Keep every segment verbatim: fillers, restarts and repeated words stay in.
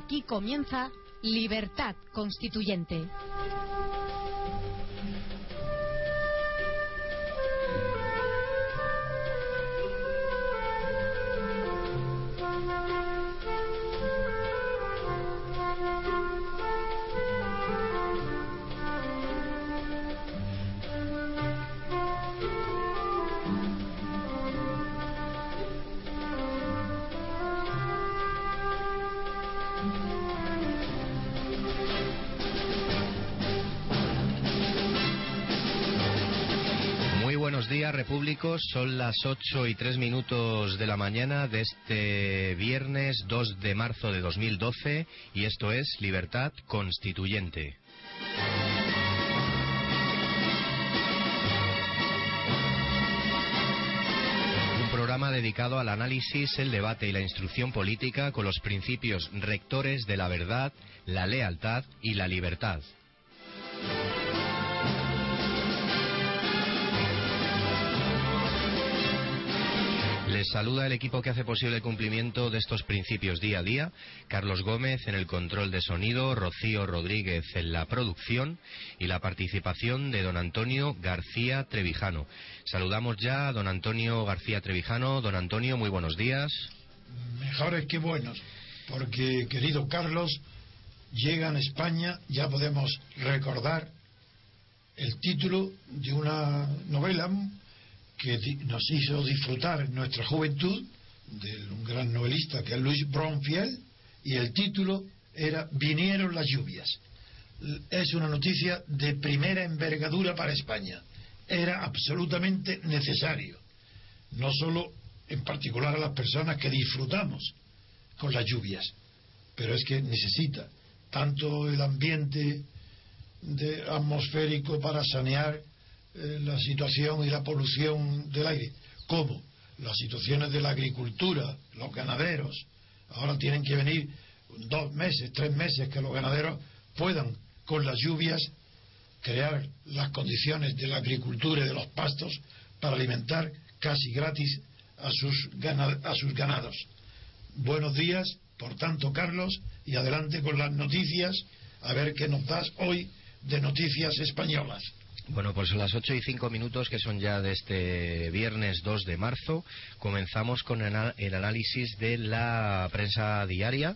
Aquí comienza Libertad Constituyente. Buenos días, repúblicos. Son las ocho y tres minutos de la mañana de este viernes dos de marzo de dos mil doce y esto es Libertad Constituyente. Un programa dedicado al análisis, el debate y la instrucción política con los principios rectores de la verdad, la lealtad y la libertad. Les saluda el equipo que hace posible el cumplimiento de estos principios día a día. Carlos Gómez en el control de sonido, Rocío Rodríguez en la producción y la participación de don Antonio García Trevijano. Saludamos ya a don Antonio García Trevijano. Don Antonio, muy buenos días. Mejores que buenos, porque, querido Carlos, llega en España, ya podemos recordar el título de una novela que nos hizo disfrutar en nuestra juventud, de un gran novelista que es Luis Bromfield, y el título era Vinieron las lluvias. Es una noticia de primera envergadura para España. Era absolutamente necesario, no solo en particular a las personas que disfrutamos con las lluvias, pero es que necesita tanto el ambiente de atmosférico para sanear la situación y la polución del aire, como las situaciones de la agricultura, los ganaderos. Ahora tienen que venir dos meses, tres meses que los ganaderos puedan, con las lluvias, crear las condiciones de la agricultura y de los pastos para alimentar casi gratis a sus ganad- a sus ganados. Buenos días, por tanto, Carlos, y adelante con las noticias, a ver qué nos das hoy de noticias españolas. Bueno, pues a las ocho y cinco minutos, que son ya de este viernes dos de marzo, comenzamos con el análisis de la prensa diaria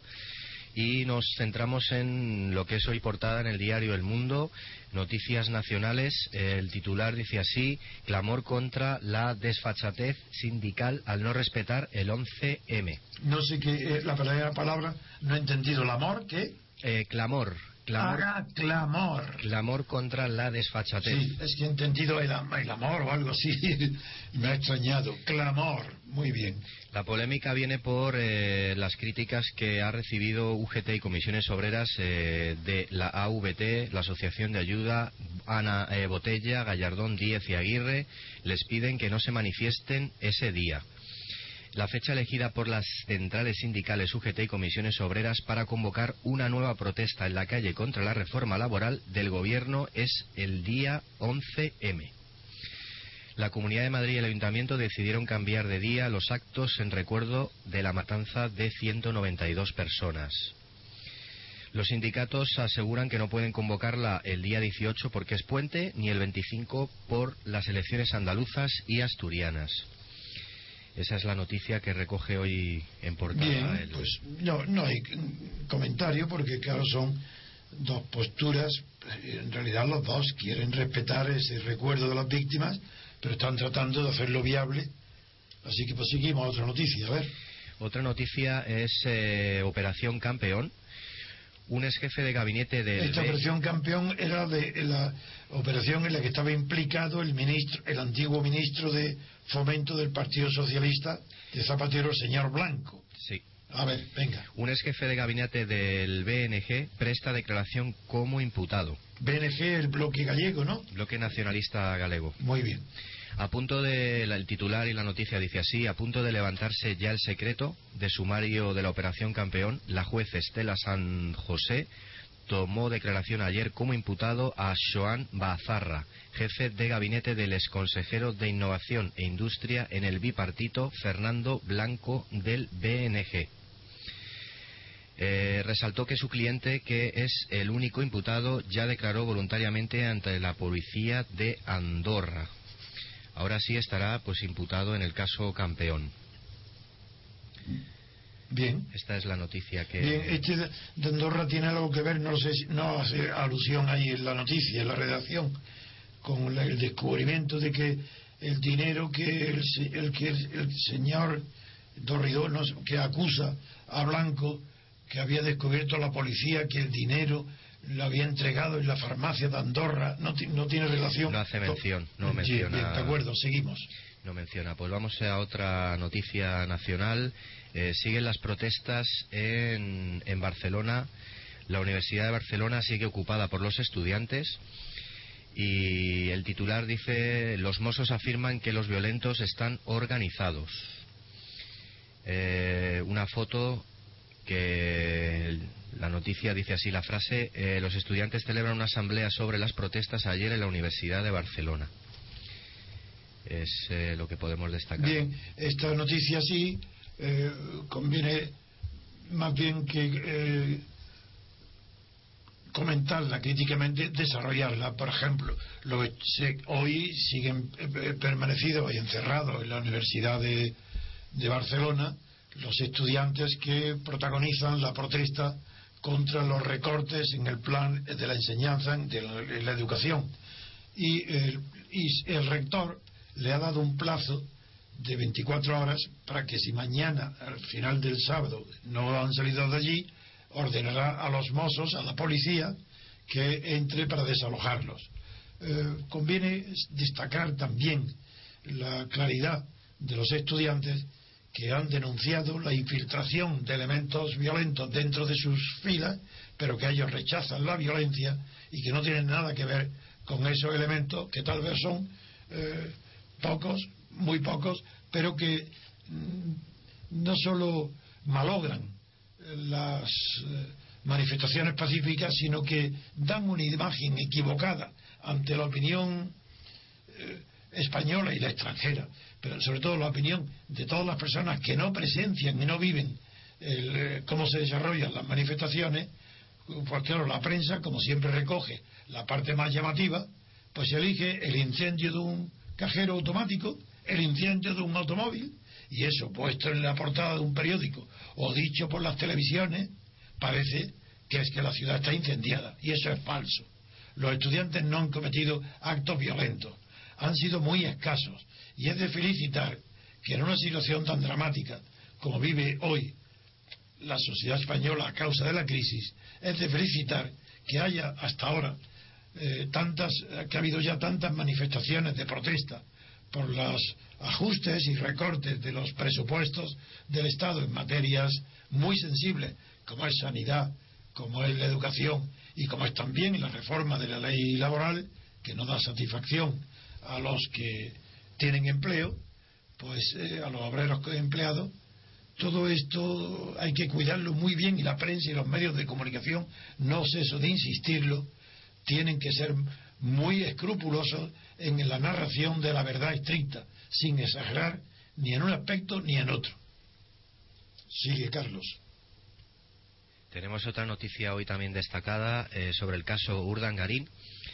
y nos centramos en lo que es hoy portada en el diario El Mundo, noticias nacionales. El titular dice así: clamor contra la desfachatez sindical al no respetar el once eme. No sé qué es la primera palabra, no he entendido. ¿El amor? ¿Qué? Eh, clamor. Clamor, ah, clamor. Clamor contra la desfachatez. Sí, es que he entendido el, el amor o algo así. Me ha extrañado. Clamor. Muy bien. La polémica viene por eh, las críticas que ha recibido U G T y Comisiones Obreras eh, de la A V T, la Asociación de Ayuda, Ana eh, Botella, Gallardón, Díez y Aguirre. Les piden que no se manifiesten ese día. La fecha elegida por las centrales sindicales U G T y Comisiones Obreras para convocar una nueva protesta en la calle contra la reforma laboral del gobierno es el día once eme. La Comunidad de Madrid y el Ayuntamiento decidieron cambiar de día los actos en recuerdo de la matanza de ciento noventa y dos personas. Los sindicatos aseguran que no pueden convocarla el día dieciocho porque es puente, ni el veinticinco por las elecciones andaluzas y asturianas. Esa es la noticia que recoge hoy en portada. Bien, el... pues no, no hay comentario porque claro, son dos posturas. En realidad los dos quieren respetar ese recuerdo de las víctimas, pero están tratando de hacerlo viable. Así que pues seguimos a otra noticia, a ver. Otra noticia es eh, Operación Campeón. Un ex jefe de gabinete del... Esta operación Campeón era de la operación en la que estaba implicado el ministro, el antiguo ministro de Fomento del Partido Socialista de Zapatero, el señor Blanco. Sí. A ver, venga. Un ex jefe de gabinete del B N G presta declaración como imputado. B N G, el bloque gallego, ¿no? Bloque Nacionalista Galego. Muy bien. A punto de, el titular y la noticia dice así: a punto de levantarse ya el secreto de sumario de la Operación Campeón, la juez Estela San José tomó declaración ayer como imputado a Xoán Bazarra, jefe de gabinete del exconsejero de Innovación e Industria en el bipartito Fernando Blanco del B N G. Eh, resaltó que su cliente, que es el único imputado, ya declaró voluntariamente ante la policía de Andorra. Ahora sí estará pues imputado en el caso Campeón. Bien. Esta es la noticia que... Bien, este de Andorra tiene algo que ver, no sé si no hace alusión ahí en la noticia, en la redacción, con la, el descubrimiento de que el dinero que el, el que el, el señor Dorridó, no, que acusa a Blanco, que había descubierto la policía que el dinero lo había entregado en la farmacia de Andorra, no, no tiene relación. No hace mención, no sí, menciona. Bien, de acuerdo, seguimos. No menciona. Pues vamos a otra noticia nacional. Eh, siguen las protestas en, en Barcelona. La Universidad de Barcelona sigue ocupada por los estudiantes y el titular dice: los Mossos afirman que los violentos están organizados. Eh, una foto que la noticia dice así, la frase: eh, los estudiantes celebran una asamblea sobre las protestas ayer en la Universidad de Barcelona. Es eh, lo que podemos destacar. Bien, esta noticia sí eh, conviene más bien que eh, comentarla críticamente, desarrollarla. Por ejemplo, lo, se, hoy siguen eh, permanecidos y encerrados en la Universidad de, de Barcelona los estudiantes que protagonizan la protesta contra los recortes en el plan de la enseñanza, de la, de la educación. Y el, y el rector le ha dado un plazo de veinticuatro horas para que, si mañana, al final del sábado, no han salido de allí, ordenará a los mozos, a la policía, que entre para desalojarlos. Eh, conviene destacar también la claridad de los estudiantes que han denunciado la infiltración de elementos violentos dentro de sus filas, pero que ellos rechazan la violencia y que no tienen nada que ver con esos elementos, que tal vez son eh, pocos, muy pocos, pero que mm, no solo malogran las eh, manifestaciones pacíficas, sino que dan una imagen equivocada ante la opinión eh, española y la extranjera, pero sobre todo la opinión de todas las personas que no presencian y no viven el, eh, cómo se desarrollan las manifestaciones. Pues claro, la prensa, como siempre, recoge la parte más llamativa, pues elige el incendio de un cajero automático, el incendio de un automóvil, y eso puesto en la portada de un periódico o dicho por las televisiones, parece que es que la ciudad está incendiada, y eso es falso. Los estudiantes no han cometido actos violentos, han sido muy escasos, y es de felicitar que en una situación tan dramática como vive hoy la sociedad española a causa de la crisis, es de felicitar que haya hasta ahora eh, tantas, que ha habido ya tantas manifestaciones de protesta por los ajustes y recortes de los presupuestos del Estado en materias muy sensibles, como es sanidad, como es la educación y como es también la reforma de la ley laboral, que no da satisfacción a los que tienen empleo, pues eh, a los obreros empleados. Todo esto hay que cuidarlo muy bien, y la prensa y los medios de comunicación, no ceso de insistirlo, tienen que ser muy escrupulosos en la narración de la verdad estricta, sin exagerar ni en un aspecto ni en otro. Sigue, Carlos. Tenemos otra noticia hoy también destacada eh, sobre el caso Urdangarín.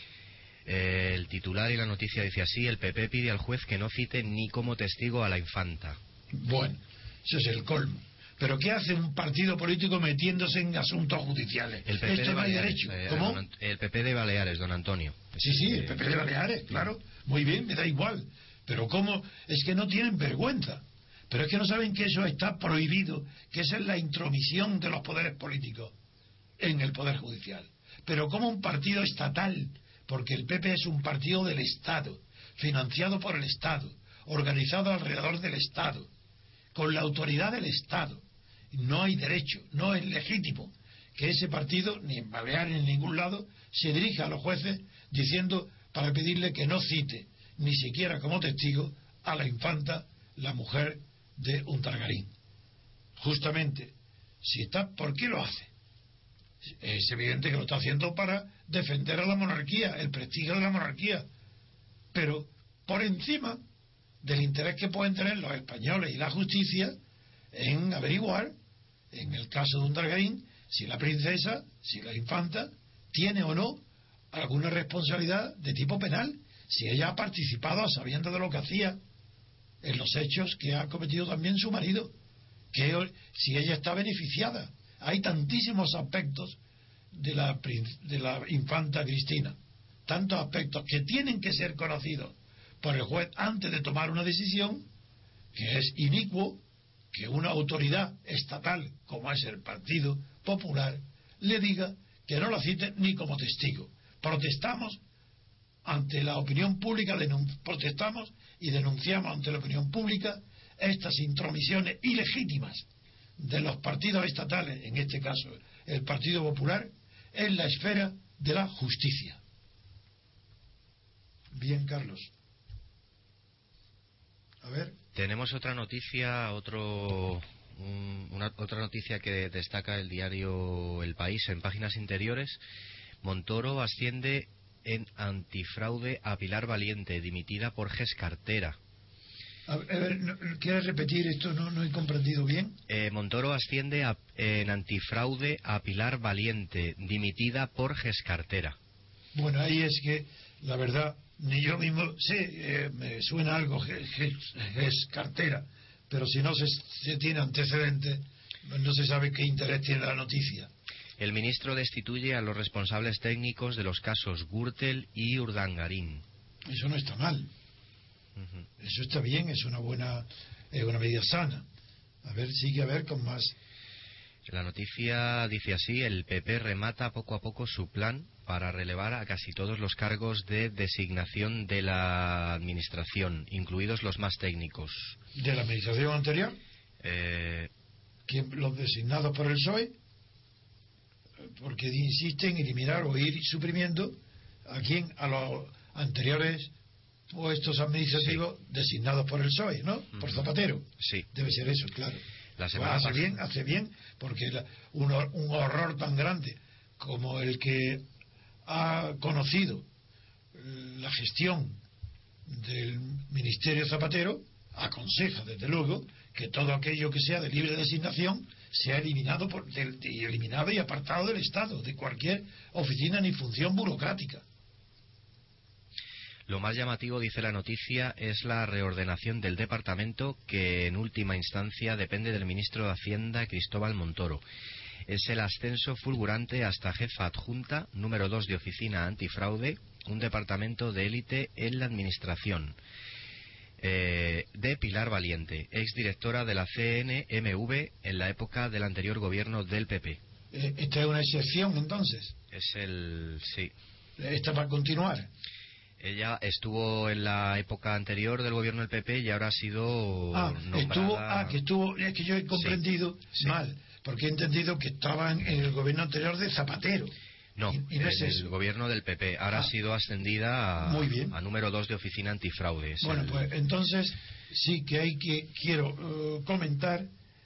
Eh, el titular y la noticia dice así: el P P pide al juez que no cite ni como testigo a la infanta. Bueno, eso es el colmo. ¿Pero qué hace un partido político metiéndose en asuntos judiciales? El P P Esto de no hay Baleares, derecho. eh, ¿Cómo? don, el P P de Baleares, don Antonio. Sí, sí, el P P de Baleares, claro. Muy bien, me da igual. Pero ¿cómo? Es que no tienen vergüenza. Pero es que no saben que eso está prohibido, que esa es la intromisión de los poderes políticos en el Poder Judicial. Pero como un partido estatal, porque el P P es un partido del Estado, financiado por el Estado, organizado alrededor del Estado, con la autoridad del Estado, no hay derecho, no es legítimo que ese partido, ni en Baleares ni en ningún lado, se dirija a los jueces diciendo, para pedirle que no cite, ni siquiera como testigo, a la infanta, la mujer de Urdangarín. Justamente, si está, ¿por qué lo hace? Es evidente que lo está haciendo para defender a la monarquía, el prestigio de la monarquía, pero por encima del interés que pueden tener los españoles y la justicia en averiguar, en el caso de Urdangarín, si la princesa, si la infanta, tiene o no alguna responsabilidad de tipo penal, si ella ha participado a sabiendas de lo que hacía en los hechos que ha cometido también su marido, que si ella está beneficiada. Hay tantísimos aspectos de la, de la infanta Cristina, tantos aspectos que tienen que ser conocidos por el juez antes de tomar una decisión, que es inicuo que una autoridad estatal como es el Partido Popular le diga que no la cite ni como testigo. Protestamos ante la opinión pública, protestamos y denunciamos ante la opinión pública estas intromisiones ilegítimas de los partidos estatales, en este caso el Partido Popular, en la esfera de la justicia. Bien, Carlos. A ver. Tenemos otra noticia, otro, un, una, otra noticia que destaca el diario El País en páginas interiores. Montoro asciende en antifraude a Pilar Valiente, dimitida por Gescartera. A ver, ¿quieres repetir esto? No, no he comprendido bien. Eh, Montoro asciende a, en antifraude a Pilar Valiente, dimitida por Gescartera. Bueno, ahí es que, la verdad, ni yo mismo sé, eh, me suena algo Gescartera, pero si no se, se tiene antecedentes, no se sabe qué interés tiene la noticia. El ministro destituye a los responsables técnicos de los casos Gürtel y Urdangarín. Eso no está mal. Uh-huh. Eso está bien, es una buena, es una medida sana. A ver, sigue a ver con más. La noticia dice así: el P P remata poco a poco su plan para relevar a casi todos los cargos de designación de la administración, incluidos los más técnicos. ¿De la administración anterior? Eh... ¿Que los designados por el P S O E? Porque insisten en eliminar o ir suprimiendo a quien a los anteriores puestos administrativos sí. designados por el P S O E, ¿no? Uh-huh. Por Zapatero. Sí. Debe ser eso, claro. La semana pues hace pasada. bien, hace bien, porque la, un, un horror tan grande como el que ha conocido la gestión del Ministerio Zapatero aconseja, desde luego, que todo aquello que sea de libre designación sea eliminado por, de, de, eliminado y apartado del Estado, de cualquier oficina ni función burocrática. Lo más llamativo, dice la noticia, es la reordenación del departamento, que en última instancia depende del ministro de Hacienda, Cristóbal Montoro. Es el ascenso fulgurante hasta jefa adjunta, número dos de oficina antifraude, un departamento de élite en la administración. Eh, de Pilar Valiente, exdirectora de la C N M V en la época del anterior gobierno del P P. Eh, ¿Esta es una excepción entonces? Es el... sí. ¿Esta va a continuar? Ella estuvo en la época anterior del gobierno del P P y ahora ha sido ah, nombrada... Estuvo, ah, que estuvo... Es que yo he comprendido sí, mal, sí. porque he entendido que estaban en el gobierno anterior de Zapatero. No, y, y no es en eso. el gobierno del P P. Ahora ah, ha sido ascendida a, muy bien. a número dos de oficina antifraude. Es bueno, el... pues entonces sí que hay que... Quiero uh, comentar...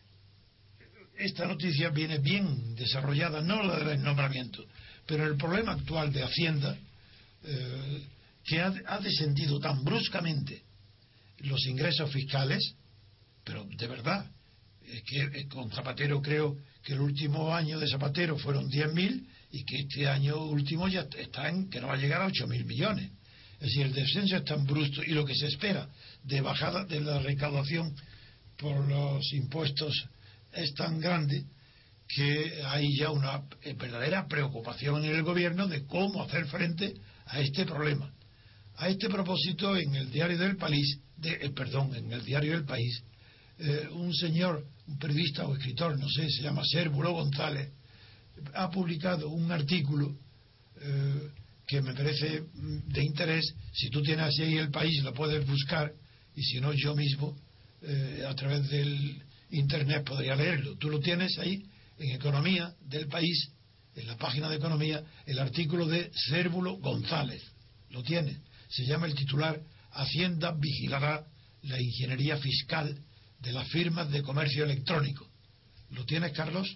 Esta noticia viene bien desarrollada, no la del nombramiento, pero el problema actual de Hacienda... Uh, que ha, ha descendido tan bruscamente los ingresos fiscales, pero de verdad, es que con Zapatero creo que el último año de Zapatero fueron diez mil y que este año último ya está en que no va a llegar a ocho mil millones. Es decir, el descenso es tan brusco y lo que se espera de bajada de la recaudación por los impuestos es tan grande que hay ya una verdadera preocupación en el gobierno de cómo hacer frente a este problema. A este propósito, en el diario del País, de, eh, perdón, en el diario del País, eh, un señor, un periodista o escritor, no sé, se llama Sérvulo González, ha publicado un artículo eh, que me parece de interés. Si tú tienes ahí el País, lo puedes buscar, y si no, yo mismo, eh, a través del Internet, podría leerlo. Tú lo tienes ahí, en Economía del País, en la página de Economía, el artículo de Sérvulo González. Lo tienes. Se llama el titular: Hacienda vigilará la ingeniería fiscal de las firmas de comercio electrónico. ¿Lo tienes, Carlos?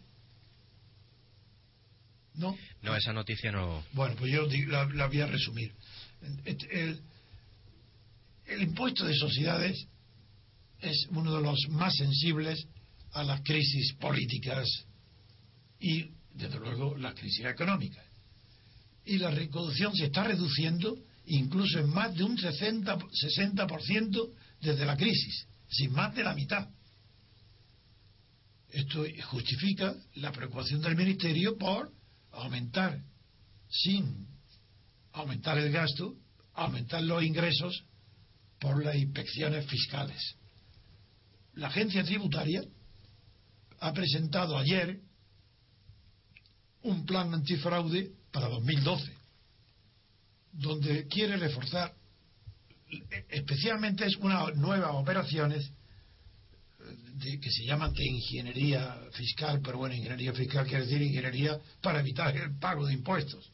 ¿No? No, esa noticia no. Bueno, pues yo la, la voy a resumir. El, el, el impuesto de sociedades es uno de los más sensibles a las crisis políticas y desde luego, las crisis económicas. Y la recaudación se está reduciendo incluso en más de un sesenta, sesenta por ciento desde la crisis, sin más de la mitad. Esto justifica la preocupación del Ministerio por aumentar, sin aumentar el gasto, aumentar los ingresos por las inspecciones fiscales. La agencia tributaria ha presentado ayer un plan antifraude para dos mil doce, donde quiere reforzar, especialmente es unas nuevas operaciones de, que se llaman de ingeniería fiscal, pero bueno, ingeniería fiscal quiere decir ingeniería para evitar el pago de impuestos.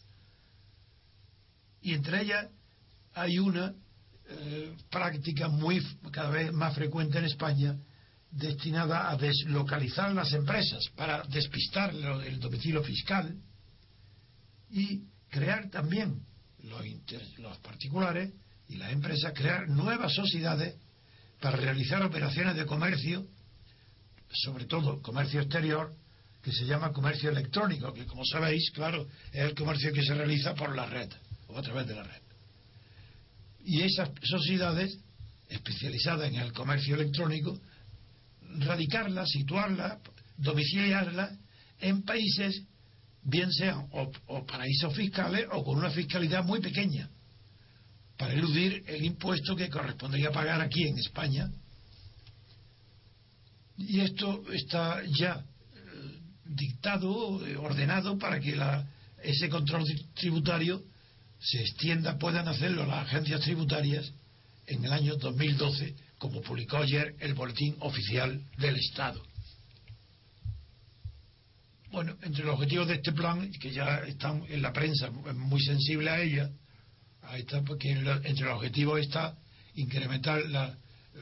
Y entre ellas hay una eh, práctica muy cada vez más frecuente en España, destinada a deslocalizar las empresas para despistar el domicilio fiscal y crear también los, inter, los particulares y las empresas, crear nuevas sociedades para realizar operaciones de comercio, sobre todo comercio exterior, que se llama comercio electrónico, que como sabéis, claro, es el comercio que se realiza por la red o a través de la red. Y esas sociedades especializadas en el comercio electrónico, radicarlas, situarlas, domiciliarlas en países, bien sean o, o paraísos fiscales o con una fiscalidad muy pequeña, para eludir el impuesto que correspondería pagar aquí en España. Y esto está ya eh, dictado, eh, ordenado para que la, ese control tributario se extienda, puedan hacerlo las agencias tributarias en el año dos mil doce, como publicó ayer el Boletín Oficial del Estado. Bueno, entre los objetivos de este plan, que ya están en la prensa muy sensible a ella, ahí está, porque entre los objetivos está incrementar la,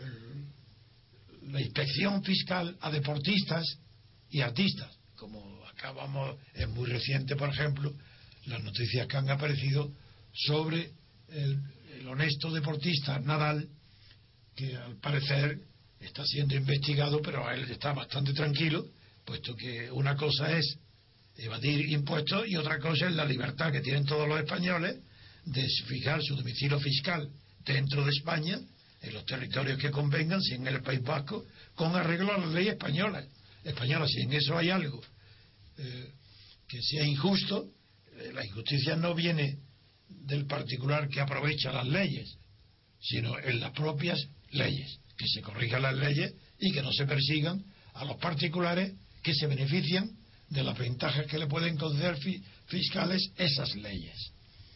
la inspección fiscal a deportistas y artistas. Como acabamos, es muy reciente, por ejemplo, las noticias que han aparecido sobre el, el honesto deportista Nadal, que al parecer está siendo investigado, pero él está bastante tranquilo, puesto que una cosa es evadir impuestos y otra cosa es la libertad que tienen todos los españoles de fijar su domicilio fiscal dentro de España, en los territorios que convengan, si en el País Vasco, con arreglo a las leyes españolas. Españolas, si en eso hay algo eh, que sea injusto, eh, la injusticia no viene del particular que aprovecha las leyes, sino en las propias leyes, que se corrijan las leyes y que no se persigan a los particulares que se benefician de las ventajas que le pueden conceder fi fiscales esas leyes.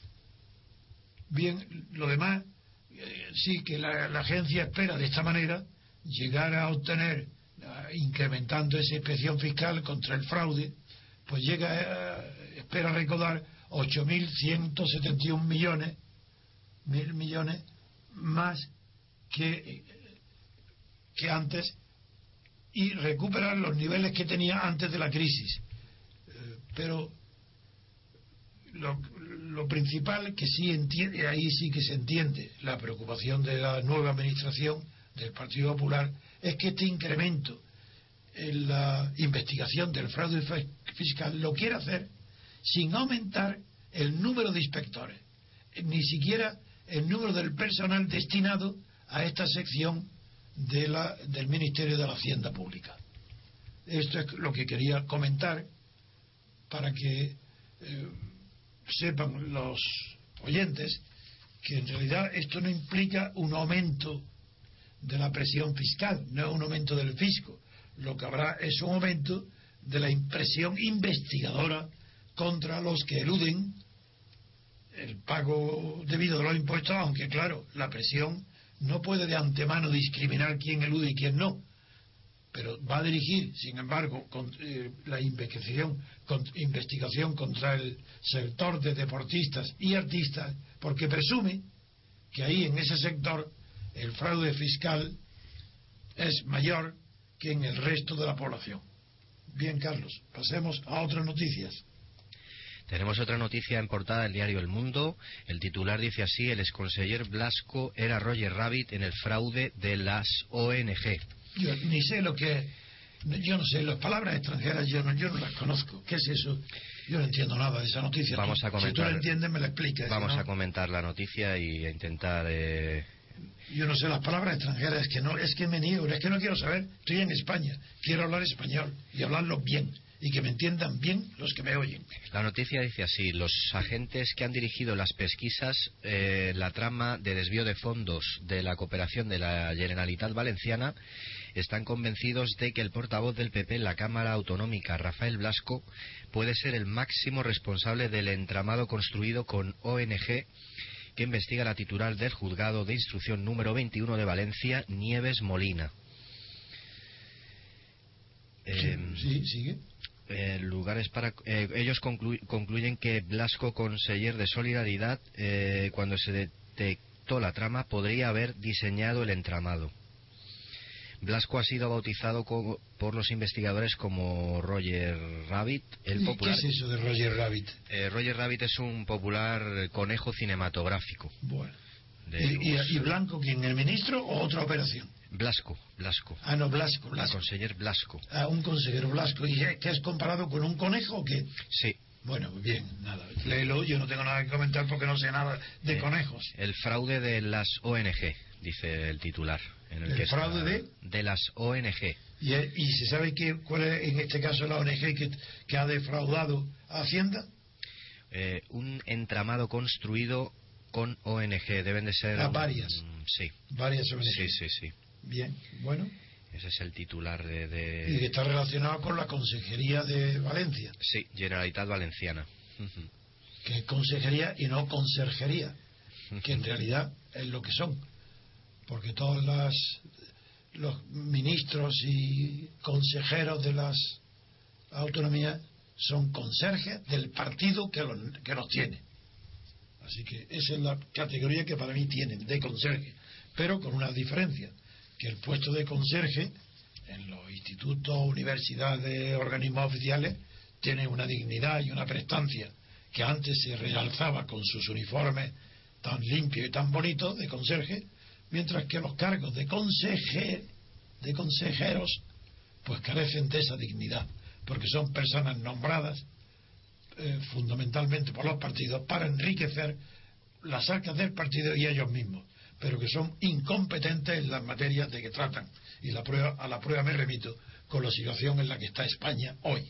Bien, lo demás, eh, sí que la, la agencia espera de esta manera llegar a obtener, eh, incrementando esa inspección fiscal contra el fraude, pues llega, eh, espera recaudar ocho mil ciento setenta y un millones, mil millones más que, que antes, y recuperar los niveles que tenía antes de la crisis. Eh, pero lo, lo principal que sí entiende, ahí sí que se entiende la preocupación de la nueva administración del Partido Popular, es que este incremento en la investigación del fraude fiscal lo quiere hacer sin aumentar el número de inspectores, ni siquiera el número del personal destinado a esta sección de la, del Ministerio de la Hacienda Pública. Esto es lo que quería comentar para que eh, sepan los oyentes que en realidad esto no implica un aumento de la presión fiscal, no es un aumento del fisco. Lo que habrá es un aumento de la presión investigadora contra los que eluden el pago debido de los impuestos, aunque claro, la presión no puede de antemano discriminar quién elude y quién no, pero va a dirigir, sin embargo, con, eh, la investigación, con, investigación contra el sector de deportistas y artistas, porque presume que ahí en ese sector el fraude fiscal es mayor que en el resto de la población. Bien, Carlos, pasemos a otras noticias. Tenemos otra noticia en portada del diario El Mundo. El titular dice así: el exconseller Blasco era Roger Rabbit en el fraude de las O N G. Yo ni sé lo que es Yo no sé, las palabras extranjeras yo no, yo no las conozco. ¿Qué es eso? Yo no entiendo nada de esa noticia. Vamos a comentar, si tú la entiendes, me la explicas. Vamos ¿no? a comentar la noticia y a intentar... Eh... Yo no sé las palabras extranjeras, es que no, es que me niego, es que no quiero saber. Estoy en España, quiero hablar español y hablarlo bien. Y que me entiendan bien los que me oyen. La noticia dice así: los agentes que han dirigido las pesquisas, eh, la trama de desvío de fondos de la cooperación de la Generalitat Valenciana, están convencidos de que el portavoz del P P en la Cámara Autonómica, Rafael Blasco, puede ser el máximo responsable del entramado construido con O N G que investiga la titular del juzgado de instrucción número veintiuno de Valencia, Nieves Molina. Eh, sí, sigue. Eh, lugares para eh, ellos conclu, concluyen que Blasco, conseller de Solidaridad, eh, cuando se detectó la trama, podría haber diseñado el entramado. Blasco ha sido bautizado co por los investigadores como Roger Rabbit, el ¿Y popular. ¿Qué es eso de Roger Rabbit? Eh, Roger Rabbit es un popular conejo cinematográfico. Bueno. De ¿Y, y, ¿Y Blanco quién? ¿El ministro o otra operación? Blasco, Blasco. Ah, no, Blasco, Blasco. El conseller Blasco. Ah, un consejero Blasco. ¿Y qué es comparado con un conejo o qué? Sí. Bueno, bien, nada. Léelo, yo no tengo nada que comentar porque no sé nada de eh, conejos. El fraude de las O N G, dice el titular. En el ¿El que fraude está, de? De las O N G. ¿Y, y se sabe qué, cuál es en este caso la O N G que, que ha defraudado a Hacienda? Eh, un entramado construido con O N G. Deben de ser... ¿A varias? Um, sí. Varias O N G. Sí, sí, sí. Bien, bueno. Ese es el titular de, de... Y que está relacionado con la Consejería de Valencia. Sí, Generalitat Valenciana. Que es consejería y no conserjería, que en realidad es lo que son. Porque todos las, los ministros y consejeros de las autonomías son conserjes del partido que los, que los tiene. Así que esa es la categoría que para mí tienen, de conserje. Pero con una diferencia, que el puesto de conserje en los institutos, universidades, organismos oficiales tiene una dignidad y una prestancia que antes se realzaba con sus uniformes tan limpios y tan bonitos de conserje, mientras que los cargos de conseje, de consejeros pues carecen de esa dignidad, porque son personas nombradas eh, fundamentalmente por los partidos para enriquecer las arcas del partido y ellos mismos, pero que son incompetentes en las materias de que tratan. Y la prueba, a la prueba me remito con la situación en la que está España hoy.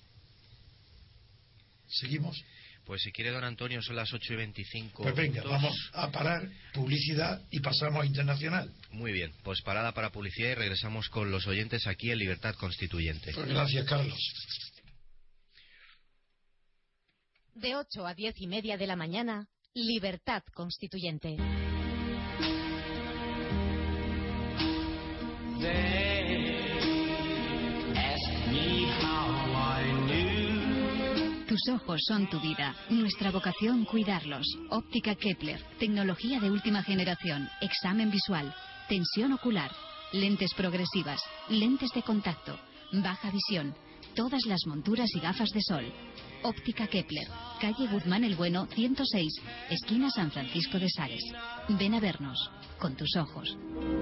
¿Seguimos? Pues si quiere, don Antonio, son las ocho y veinticinco. Pues venga, puntos. vamos a parar publicidad y pasamos a internacional. Muy bien, pues parada para publicidad y regresamos con los oyentes aquí en Libertad Constituyente. Pues gracias, Carlos. De ocho a diez y media de la mañana, Libertad Constituyente. Tus ojos son tu vida, nuestra vocación cuidarlos. Óptica Kepler, tecnología de última generación, examen visual, tensión ocular, lentes progresivas, lentes de contacto, baja visión, todas las monturas y gafas de sol. Óptica Kepler, calle Guzmán el Bueno, ciento seis, esquina San Francisco de Sales. Ven a vernos, con tus ojos.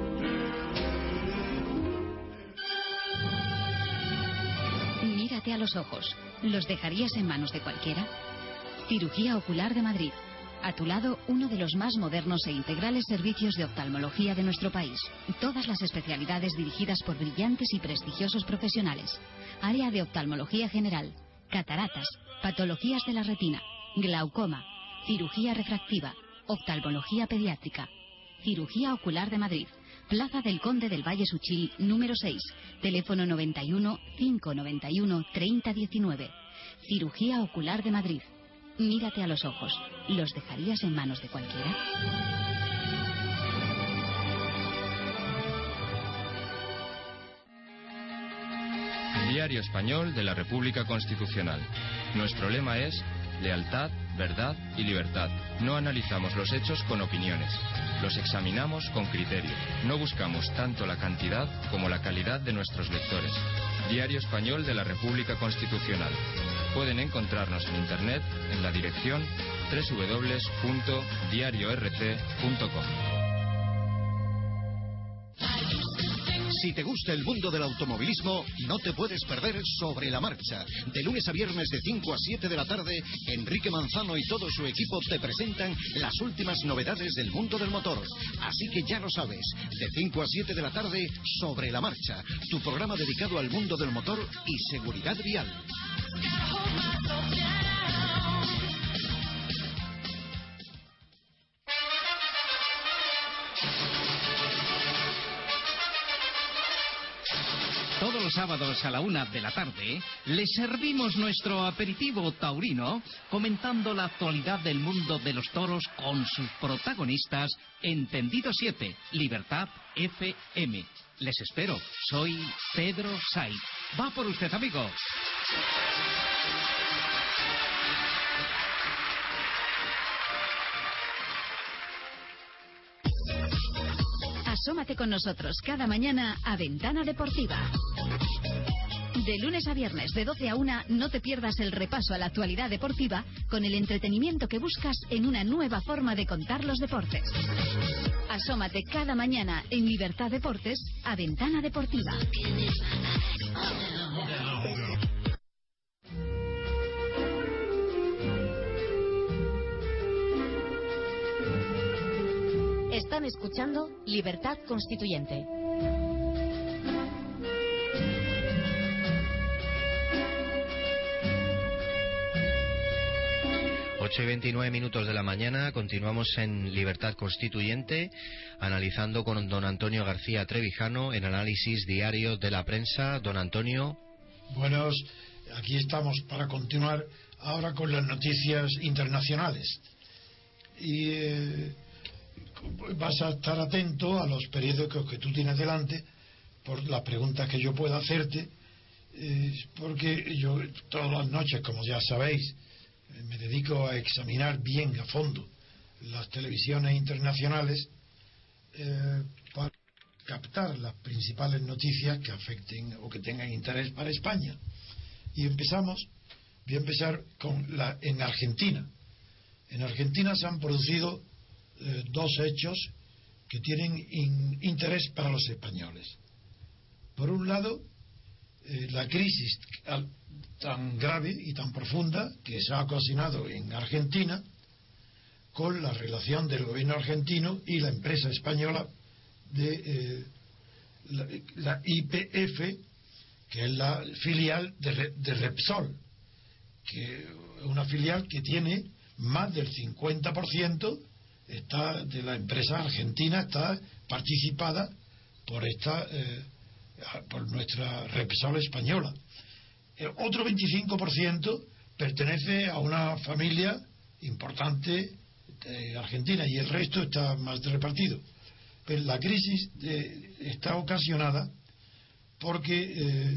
Mírate a los ojos. ¿Los dejarías en manos de cualquiera? Cirugía Ocular de Madrid. A tu lado, uno de los más modernos e integrales servicios de oftalmología de nuestro país. Todas las especialidades dirigidas por brillantes y prestigiosos profesionales. Área de oftalmología general, cataratas, patologías de la retina, glaucoma, cirugía refractiva, oftalmología pediátrica. Cirugía Ocular de Madrid. Plaza del Conde del Valle Suchil, número seis. Teléfono noventa y uno, cinco noventa y uno, treinta diecinueve. Cirugía Ocular de Madrid. Mírate a los ojos. ¿Los dejarías en manos de cualquiera? Diario Español de la República Constitucional. Nuestro lema es lealtad, verdad y libertad. No analizamos los hechos con opiniones. Los examinamos con criterio. No buscamos tanto la cantidad como la calidad de nuestros lectores. Diario Español de la República Constitucional. Pueden encontrarnos en internet en la dirección doble u doble u doble u punto diario r c punto com. Si te gusta el mundo del automovilismo, no te puedes perder Sobre la Marcha. De lunes a viernes de cinco a siete de la tarde, Enrique Manzano y todo su equipo te presentan las últimas novedades del mundo del motor. Así que ya lo sabes, de cinco a siete de la tarde, Sobre la Marcha, tu programa dedicado al mundo del motor y seguridad vial. Todos los sábados a la una de la tarde les servimos nuestro aperitivo taurino comentando la actualidad del mundo de los toros con sus protagonistas en Tendido siete, Libertad F M. Les espero, soy Pedro Saiz. Va por usted, amigo. Asómate con nosotros cada mañana a Ventana Deportiva. De lunes a viernes, de doce a una, no te pierdas el repaso a la actualidad deportiva con el entretenimiento que buscas en una nueva forma de contar los deportes. Asómate cada mañana en Libertad Deportes a Ventana Deportiva. Están escuchando Libertad Constituyente. ocho y veintinueve minutos de la mañana, continuamos en Libertad Constituyente, analizando con don Antonio García Trevijano el análisis diario de la prensa. Don Antonio. Buenos, aquí estamos para continuar ahora con las noticias internacionales. Y eh, vas a estar atento a los periódicos que tú tienes delante por las preguntas que yo pueda hacerte, eh, porque yo todas las noches, como ya sabéis, me dedico a examinar bien a fondo las televisiones internacionales eh, para captar las principales noticias que afecten o que tengan interés para España. Y empezamos, voy a empezar con la en Argentina. En Argentina se han producido eh, dos hechos que tienen in, interés para los españoles. Por un lado, eh, la crisis al, tan grave y tan profunda que se ha ocasionado en Argentina con la relación del gobierno argentino y la empresa española de eh, la, la Y P F, que es la filial de, de Repsol, que es una filial que tiene más del cincuenta por ciento está, de la empresa argentina está participada por esta eh, por nuestra Repsol española. El otro veinticinco por ciento pertenece a una familia importante de Argentina y el resto está más repartido. Pero la crisis de, está ocasionada porque eh,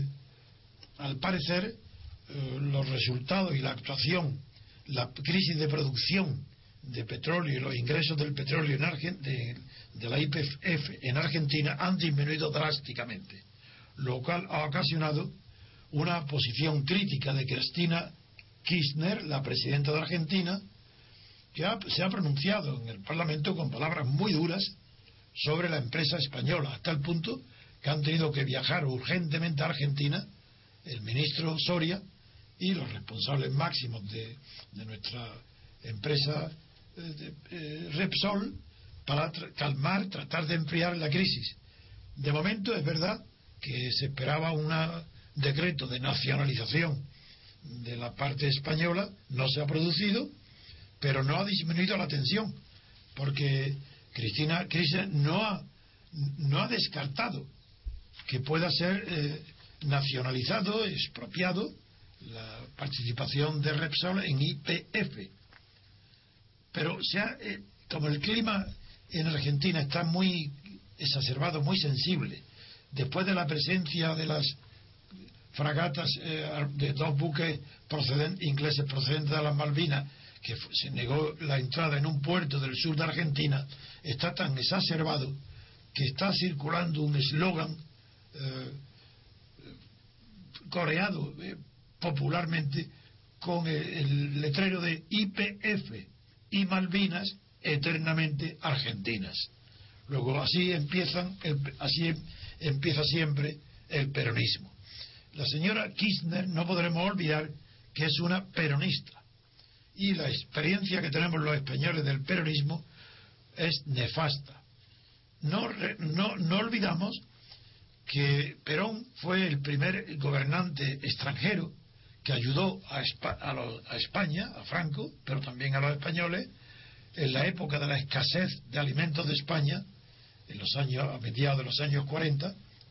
al parecer eh, los resultados y la actuación, la crisis de producción de petróleo y los ingresos del petróleo en Argen, de, de la Y P F en Argentina han disminuido drásticamente, lo cual ha ocasionado una posición crítica de Cristina Kirchner, la presidenta de Argentina, que ha, se ha pronunciado en el Parlamento con palabras muy duras sobre la empresa española, hasta el punto que han tenido que viajar urgentemente a Argentina el ministro Soria y los responsables máximos de, de nuestra empresa eh, de, eh, Repsol para tra calmar, tratar de enfriar la crisis. De momento es verdad que se esperaba un decreto de nacionalización de la parte española, no se ha producido, pero no ha disminuido la tensión, porque Cristina Kirchner no ha, no ha descartado que pueda ser eh, nacionalizado, expropiado la participación de Repsol en Y P F. Pero se ha, eh, como el clima en Argentina está muy exacerbado, muy sensible, después de la presencia de las fragatas eh, de dos buques procedentes, ingleses procedentes de las Malvinas, que se negó la entrada en un puerto del sur de Argentina, está tan exacerbado que está circulando un eslogan eh, coreado eh, popularmente con el, el letrero de Y P F y Malvinas eternamente argentinas. Luego así empiezan el, así empieza siempre el peronismo. La señora Kirchner no podremos olvidar que es una peronista, y la experiencia que tenemos los españoles del peronismo es nefasta. No, no, no olvidamos que Perón fue el primer gobernante extranjero que ayudó a, Espa- a, los, a España, a Franco, pero también a los españoles, en la época de la escasez de alimentos de España, en los años, a mediados de los años cuarenta,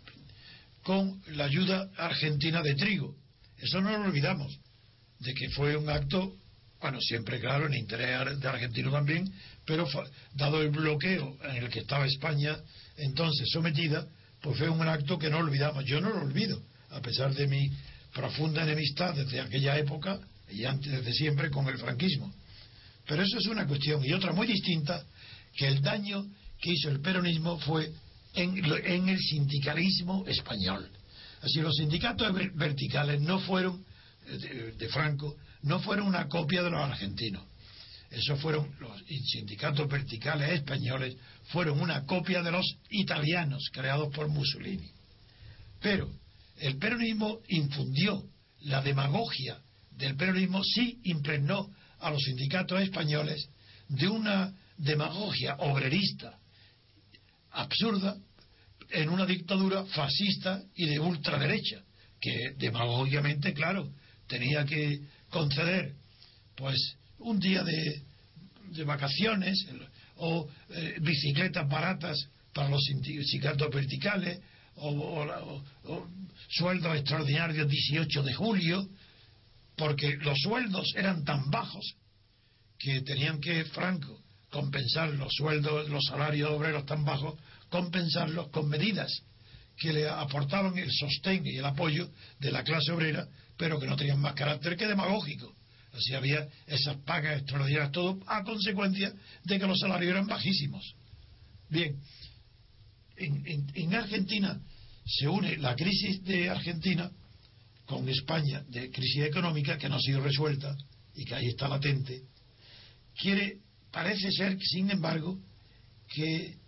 con la ayuda argentina de trigo. Eso no lo olvidamos, de que fue un acto, bueno, siempre claro, en interés de argentino también, pero fue, dado el bloqueo en el que estaba España entonces sometida, pues fue un acto que no olvidamos. Yo no lo olvido, a pesar de mi profunda enemistad desde aquella época y antes, desde siempre, con el franquismo. Pero eso es una cuestión. Y otra muy distinta, que el daño que hizo el peronismo fue en, en el sindicalismo español. Así, los sindicatos verticales no fueron, de, de Franco, no fueron una copia de los argentinos. Esos fueron, los sindicatos verticales españoles fueron una copia de los italianos creados por Mussolini. Pero el peronismo infundió la demagogia del peronismo, sí impregnó a los sindicatos españoles de una demagogia obrerista absurda en una dictadura fascista y de ultraderecha, que demagógicamente, claro, tenía que conceder pues un día de, de vacaciones o eh, bicicletas baratas para los sindicatos verticales o, o, o, o sueldos extraordinarios dieciocho de julio, porque los sueldos eran tan bajos que tenían que Franco compensar los sueldos, los salarios obreros tan bajos, compensarlos con medidas que le aportaban el sostén y el apoyo de la clase obrera, pero que no tenían más carácter que demagógico. Así había esas pagas extraordinarias, todo a consecuencia de que los salarios eran bajísimos. Bien, en, en, en Argentina se une la crisis de Argentina con España, de crisis económica que no ha sido resuelta y que ahí está latente. Quiere, parece ser, sin embargo, que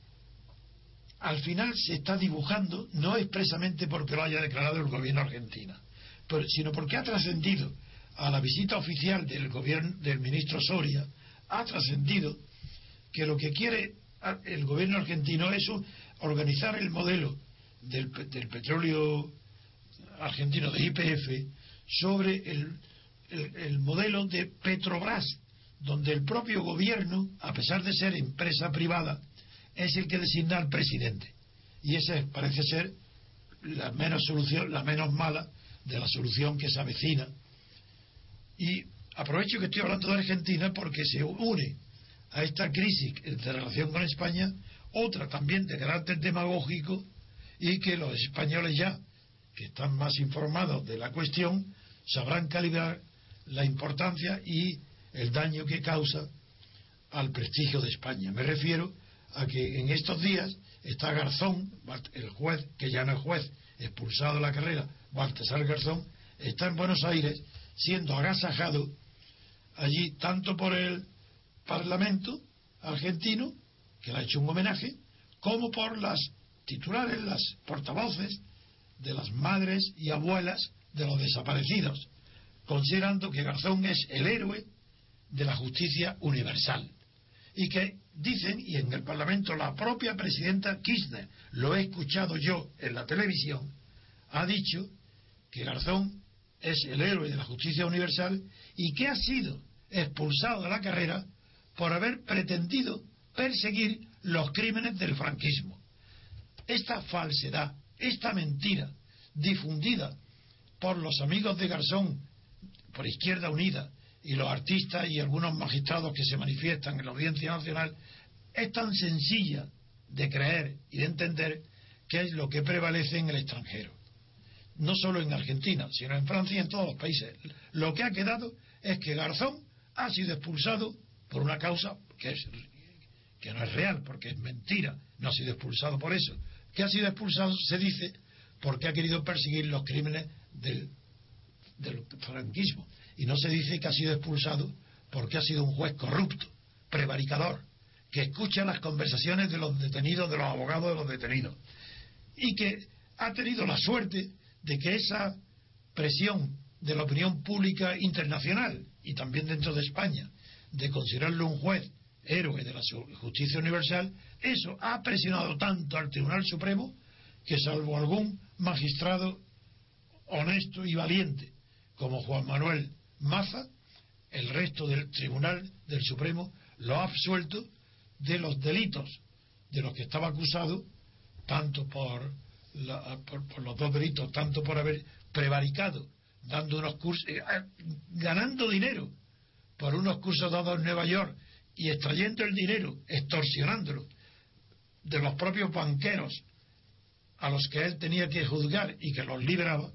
al final se está dibujando, no expresamente porque lo haya declarado el gobierno argentino, pero, sino porque ha trascendido a la visita oficial del gobierno del ministro Soria, ha trascendido que lo que quiere el gobierno argentino es organizar el modelo del, del petróleo argentino de Y P F sobre el, el, el modelo de Petrobras, donde el propio gobierno, a pesar de ser empresa privada, es el que designa al presidente. Y esa parece ser la menos solución, la menos mala de la solución que se avecina. Y aprovecho que estoy hablando de Argentina porque se une a esta crisis de relación con España otra también de carácter demagógico, y que los españoles ya, que están más informados de la cuestión, sabrán calibrar la importancia y el daño que causa al prestigio de España. Me refiero a que en estos días está Garzón, el juez, que ya no es juez, expulsado de la carrera, Baltasar Garzón, está en Buenos Aires siendo agasajado allí tanto por el Parlamento argentino, que le ha hecho un homenaje, como por las titulares, las portavoces de las madres y abuelas de los desaparecidos, considerando que Garzón es el héroe de la justicia universal. Y que dicen, y en el Parlamento la propia presidenta Kirchner, lo he escuchado yo en la televisión, ha dicho que Garzón es el héroe de la justicia universal y que ha sido expulsado de la carrera por haber pretendido perseguir los crímenes del franquismo. Esta falsedad, esta mentira difundida por los amigos de Garzón, por Izquierda Unida, y los artistas y algunos magistrados que se manifiestan en la Audiencia Nacional, es tan sencilla de creer y de entender que es lo que prevalece en el extranjero. No solo en Argentina, sino en Francia y en todos los países. Lo que ha quedado es que Garzón ha sido expulsado por una causa que, es, que no es real, porque es mentira, no ha sido expulsado por eso. Que ha sido expulsado, se dice, porque ha querido perseguir los crímenes del, del franquismo. Y no se dice que ha sido expulsado porque ha sido un juez corrupto, prevaricador, que escucha las conversaciones de los detenidos, de los abogados de los detenidos. y que ha tenido la suerte de que esa presión de la opinión pública internacional y también dentro de España, de considerarlo un juez héroe de la justicia universal, eso ha presionado tanto al Tribunal Supremo que, salvo algún magistrado honesto y valiente como Juan Manuel Maza, el resto del Tribunal del Supremo lo ha absuelto de los delitos de los que estaba acusado, tanto por, la, por, por los dos delitos, tanto por haber prevaricado, dando unos cursos, eh, ganando dinero por unos cursos dados en Nueva York y extrayendo el dinero, extorsionándolo de los propios banqueros a los que él tenía que juzgar y que los liberaba.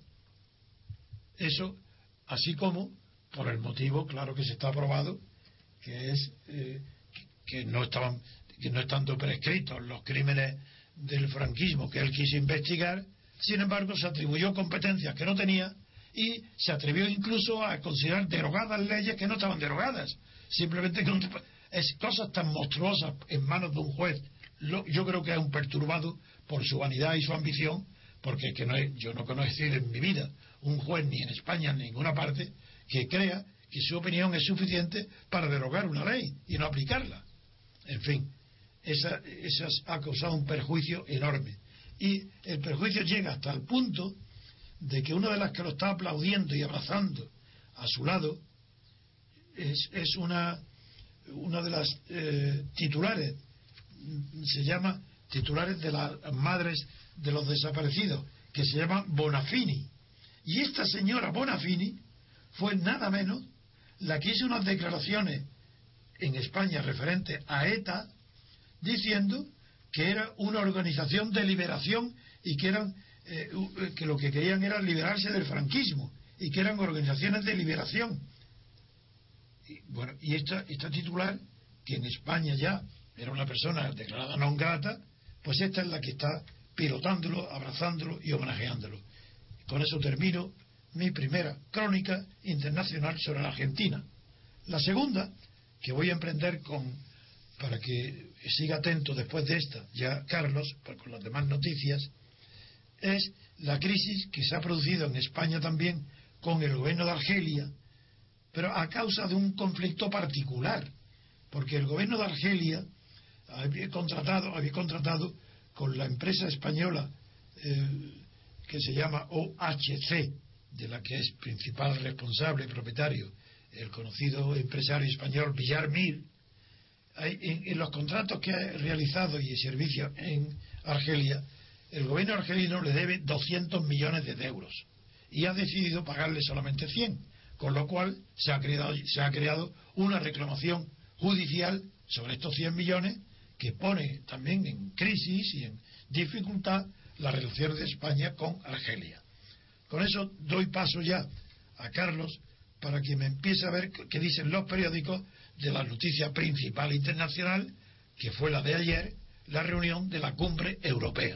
Eso, así como por el motivo, claro que se está aprobado, que es eh, que no estaban, que no estando prescritos los crímenes del franquismo que él quiso investigar, sin embargo se atribuyó competencias que no tenía y se atrevió incluso a considerar derogadas leyes que no estaban derogadas, simplemente que no, es cosas tan monstruosas en manos de un juez. Lo, yo creo que es un perturbado por su vanidad y su ambición, porque es que no es, yo no conozco en mi vida un juez ni en España ni en ninguna parte que crea que su opinión es suficiente para derogar una ley y no aplicarla. En fin, esa, esa ha causado un perjuicio enorme. Y el perjuicio llega hasta el punto de que una de las que lo está aplaudiendo y abrazando a su lado es, es una, una de las eh, titulares, se llama titulares de las madres de los desaparecidos, que se llama Bonafini. Y esta señora Bonafini fue nada menos la que hizo unas declaraciones en España referente a ETA, diciendo que era una organización de liberación y que eran eh, que lo que querían era liberarse del franquismo y que eran organizaciones de liberación. Y, bueno, y esta, esta titular, que en España ya era una persona declarada non grata, pues esta es la que está pilotándolo, abrazándolo y homenajeándolo. Con eso termino mi primera crónica internacional sobre la Argentina. La segunda, que voy a emprender con, para que siga atento después de esta, ya Carlos, con las demás noticias, es la crisis que se ha producido en España también con el gobierno de Argelia, pero a causa de un conflicto particular, porque el gobierno de Argelia había contratado, había contratado con la empresa española eh, que se llama O H C, de la que es principal responsable y propietario el conocido empresario español Villar Mir. En, en los contratos que ha realizado y servicios en Argelia, el gobierno argelino le debe doscientos millones de euros y ha decidido pagarle solamente cien, con lo cual se ha creado, se ha creado una reclamación judicial sobre estos cien millones que pone también en crisis y en dificultad las relaciones de España con Argelia. Con eso doy paso ya a Carlos para que me empiece a ver qué dicen los periódicos de la noticia principal internacional, que fue la de ayer, la reunión de la Cumbre Europea.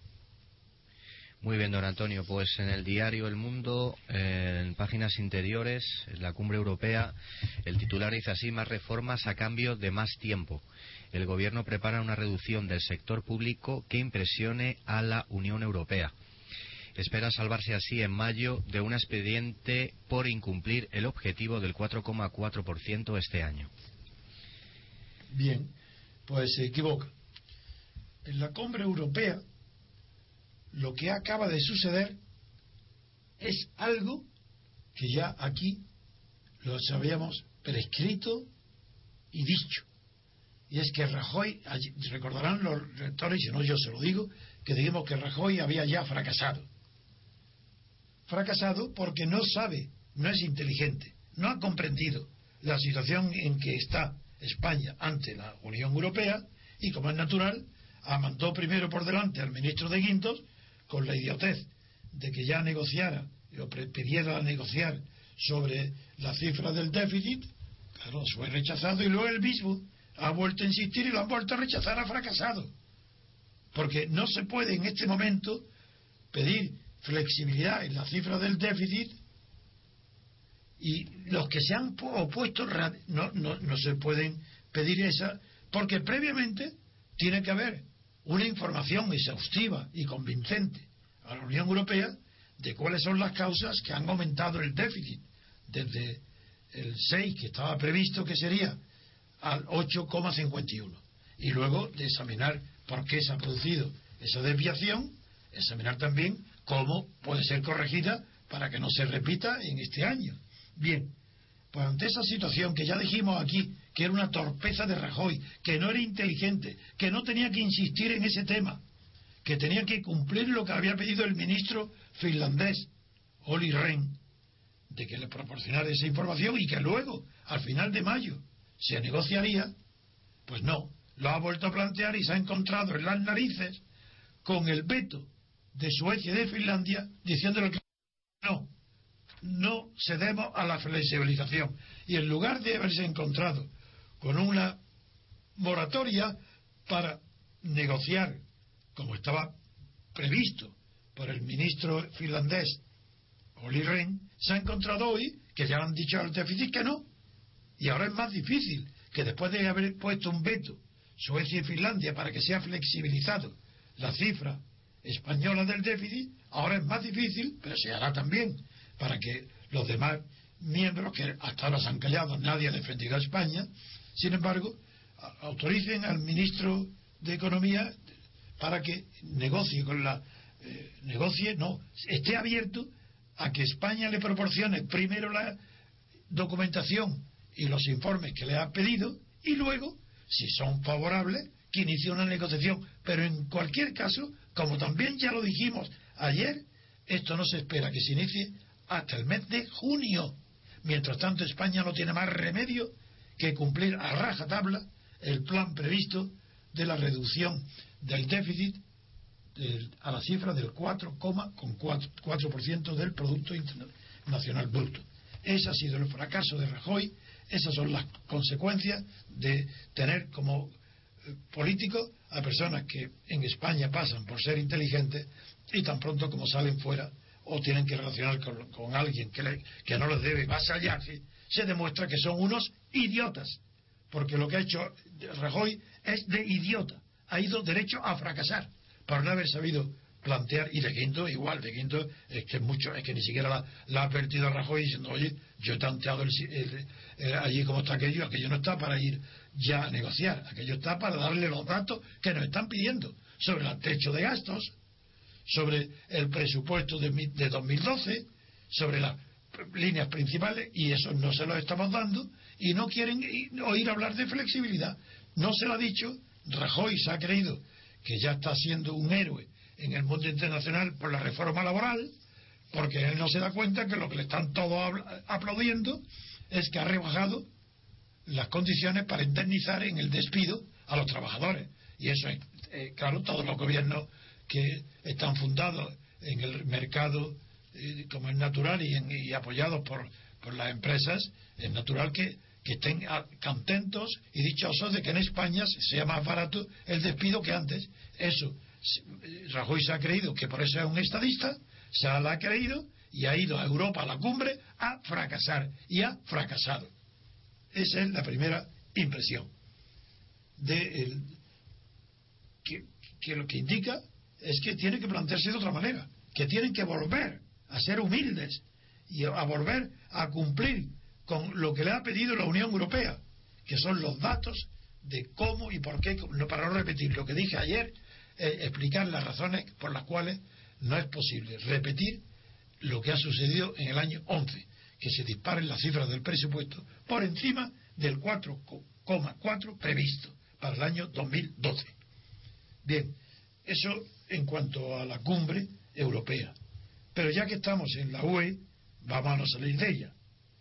Muy bien, don Antonio. Pues en el diario El Mundo, eh, en páginas interiores, en la Cumbre Europea, el titular dice así: más reformas a cambio de más tiempo. El gobierno prepara una reducción del sector público que impresione a la Unión Europea. Espera salvarse así en mayo de un expediente por incumplir el objetivo del cuatro coma cuatro por ciento este año. Bien, pues se equivoca. En la Cumbre Europea lo que acaba de suceder es algo que ya aquí lo habíamos prescrito y dicho. Y es que Rajoy, recordarán los lectores, si no yo se lo digo, que dijimos que Rajoy había ya fracasado. Fracasado porque no sabe, no es inteligente, no ha comprendido la situación en que está España ante la Unión Europea y, como es natural, mandó primero por delante al ministro de Guindos con la idiotez de que ya negociara o pidiera negociar sobre la cifra del déficit. Claro, fue rechazado y luego él mismo ha vuelto a insistir y lo han vuelto a rechazar, ha fracasado. Porque no se puede en este momento pedir flexibilidad en la cifra del déficit y los que se han opuesto no, no, no se pueden pedir esa, porque previamente tiene que haber una información exhaustiva y convincente a la Unión Europea de cuáles son las causas que han aumentado el déficit desde el seis que estaba previsto que sería al ocho coma cincuenta y uno, y luego de examinar por qué se ha producido esa desviación, examinar también cómo puede ser corregida para que no se repita en este año. Bien, pues ante esa situación que ya dijimos aquí que era una torpeza de Rajoy, que no era inteligente, que no tenía que insistir en ese tema, que tenía que cumplir lo que había pedido el ministro finlandés Olli Rehn, de que le proporcionara esa información y que luego, al final de mayo, se negociaría. Pues no, lo ha vuelto a plantear y se ha encontrado en las narices con el veto de Suecia y de Finlandia, diciéndole que no, no cedemos a la flexibilización. Y en lugar de haberse encontrado con una moratoria para negociar, como estaba previsto por el ministro finlandés Olli Rehn, se ha encontrado hoy que ya han dicho al déficit que no. Y ahora es más difícil, que después de haber puesto un veto Suecia y Finlandia para que sea flexibilizado la cifra española del déficit, ahora es más difícil, pero se hará también para que los demás miembros, que hasta ahora se han callado, nadie ha defendido a España, sin embargo, autoricen al ministro de Economía para que negocie con la eh, negocie, no, esté abierto a que España le proporcione primero la documentación y los informes que le ha pedido, y luego, si son favorables, que inicie una negociación. Pero en cualquier caso, como también ya lo dijimos ayer, esto no se espera que se inicie hasta el mes de junio. Mientras tanto, España no tiene más remedio que cumplir a rajatabla el plan previsto de la reducción del déficit del, a la cifra del cuatro coma cuatro por ciento del Producto Nacional Bruto. Ese ha sido el fracaso de Rajoy. Esas son las consecuencias de tener como eh, políticos a personas que en España pasan por ser inteligentes y tan pronto como salen fuera o tienen que relacionar con, con alguien que, le, que no les debe vasallarse, se demuestra que son unos idiotas, porque lo que ha hecho Rajoy es de idiota, ha ido derecho a fracasar por no haber sabido plantear. Y de Guindos igual, de Guindos es que es mucho, es que ni siquiera la, la ha advertido a Rajoy diciendo, oye, yo he tanteado el, el, el, allí como está aquello, aquello no está para ir ya a negociar, aquello está para darle los datos que nos están pidiendo sobre el techo de gastos, sobre el presupuesto de, de dos mil doce, sobre las líneas principales, y eso no se lo estamos dando, y no quieren oír hablar de flexibilidad. No se lo ha dicho. Rajoy se ha creído que ya está siendo un héroe en el mundo internacional por la reforma laboral, porque él no se da cuenta que lo que le están todos aplaudiendo es que ha rebajado las condiciones para indemnizar en el despido a los trabajadores. Y eso es, eh, claro, todos los gobiernos que están fundados en el mercado eh, como es natural y, en, y apoyados por, por las empresas, es natural que, que estén contentos y dichosos de que en España sea más barato el despido que antes. Eso, Rajoy se ha creído que por eso es un estadista, se la ha creído y ha ido a Europa a la cumbre a fracasar, y ha fracasado. Esa es la primera impresión de el, que, que lo que indica es que tiene que plantearse de otra manera, que tienen que volver a ser humildes y a volver a cumplir con lo que le ha pedido la Unión Europea, que son los datos de cómo y por qué, para no repetir lo que dije ayer, eh, explicar las razones por las cuales no es posible repetir lo que ha sucedido en el año once, que se disparen las cifras del presupuesto por encima del cuatro coma cuatro previsto para el año dos mil doce. Bien, eso en cuanto a la cumbre europea. Pero ya que estamos en la U E, vamos a no salir de ella.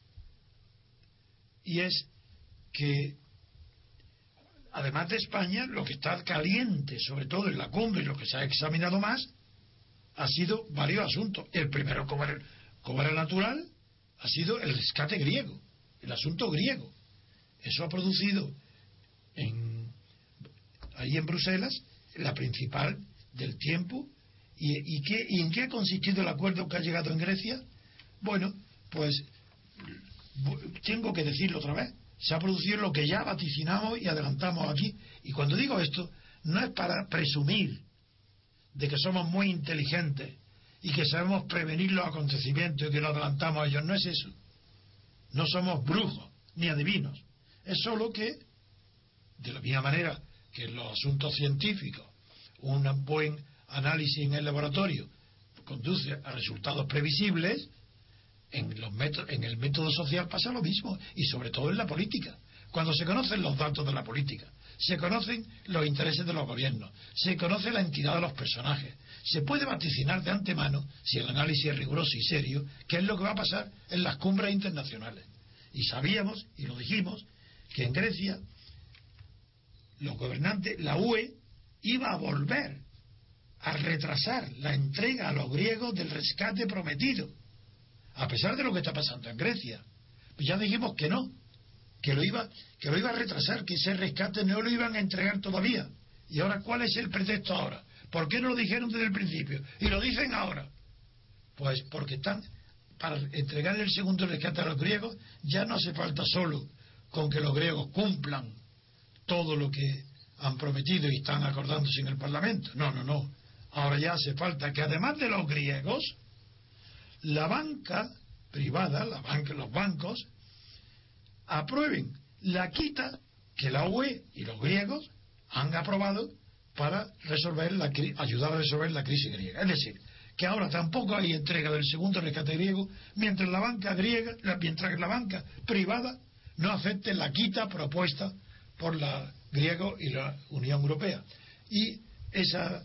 Y es que, además de España, lo que está caliente, sobre todo en la cumbre, y lo que se ha examinado más, ha sido varios asuntos. El primero, como era, como era natural, ha sido el rescate griego, el asunto griego. Eso ha producido en, ahí en Bruselas la principal del tiempo. ¿Y, y, qué, ¿Y en qué ha consistido el acuerdo que ha llegado en Grecia? Bueno, pues tengo que decirlo otra vez. Se ha producido lo que ya vaticinamos y adelantamos aquí. Y cuando digo esto, no es para presumir de que somos muy inteligentes y que sabemos prevenir los acontecimientos y que nos adelantamos a ellos. No es eso. No somos brujos ni adivinos. Es solo que, de la misma manera que en los asuntos científicos, un buen análisis en el laboratorio conduce a resultados previsibles, en, los métodos, en el método social pasa lo mismo, y sobre todo en la política. Cuando se conocen los datos de la política, se conocen los intereses de los gobiernos, se conoce la entidad de los personajes, se puede vaticinar de antemano, si el análisis es riguroso y serio, qué es lo que va a pasar en las cumbres internacionales. Y sabíamos, y lo dijimos, que en Grecia los gobernantes, la U E, iba a volver a retrasar la entrega a los griegos del rescate prometido, a pesar de lo que está pasando en Grecia. Pues ya dijimos que no, que lo iba, que lo iba a retrasar, que ese rescate no lo iban a entregar todavía. Y ahora, ¿cuál es el pretexto ahora? ¿Por qué no lo dijeron desde el principio? Y lo dicen ahora. Pues porque están, para entregar el segundo rescate a los griegos, ya no hace falta solo con que los griegos cumplan todo lo que han prometido y están acordándose en el Parlamento. No, no, no. Ahora ya hace falta que además de los griegos, la banca privada, la banca, los bancos, aprueben la quita que la U E y los griegos han aprobado para resolver la ayudar a resolver la crisis griega. Es decir, que ahora tampoco hay entrega del segundo rescate griego, mientras la banca griega, mientras la banca privada no acepte la quita propuesta por la griego y la Unión Europea. Y esa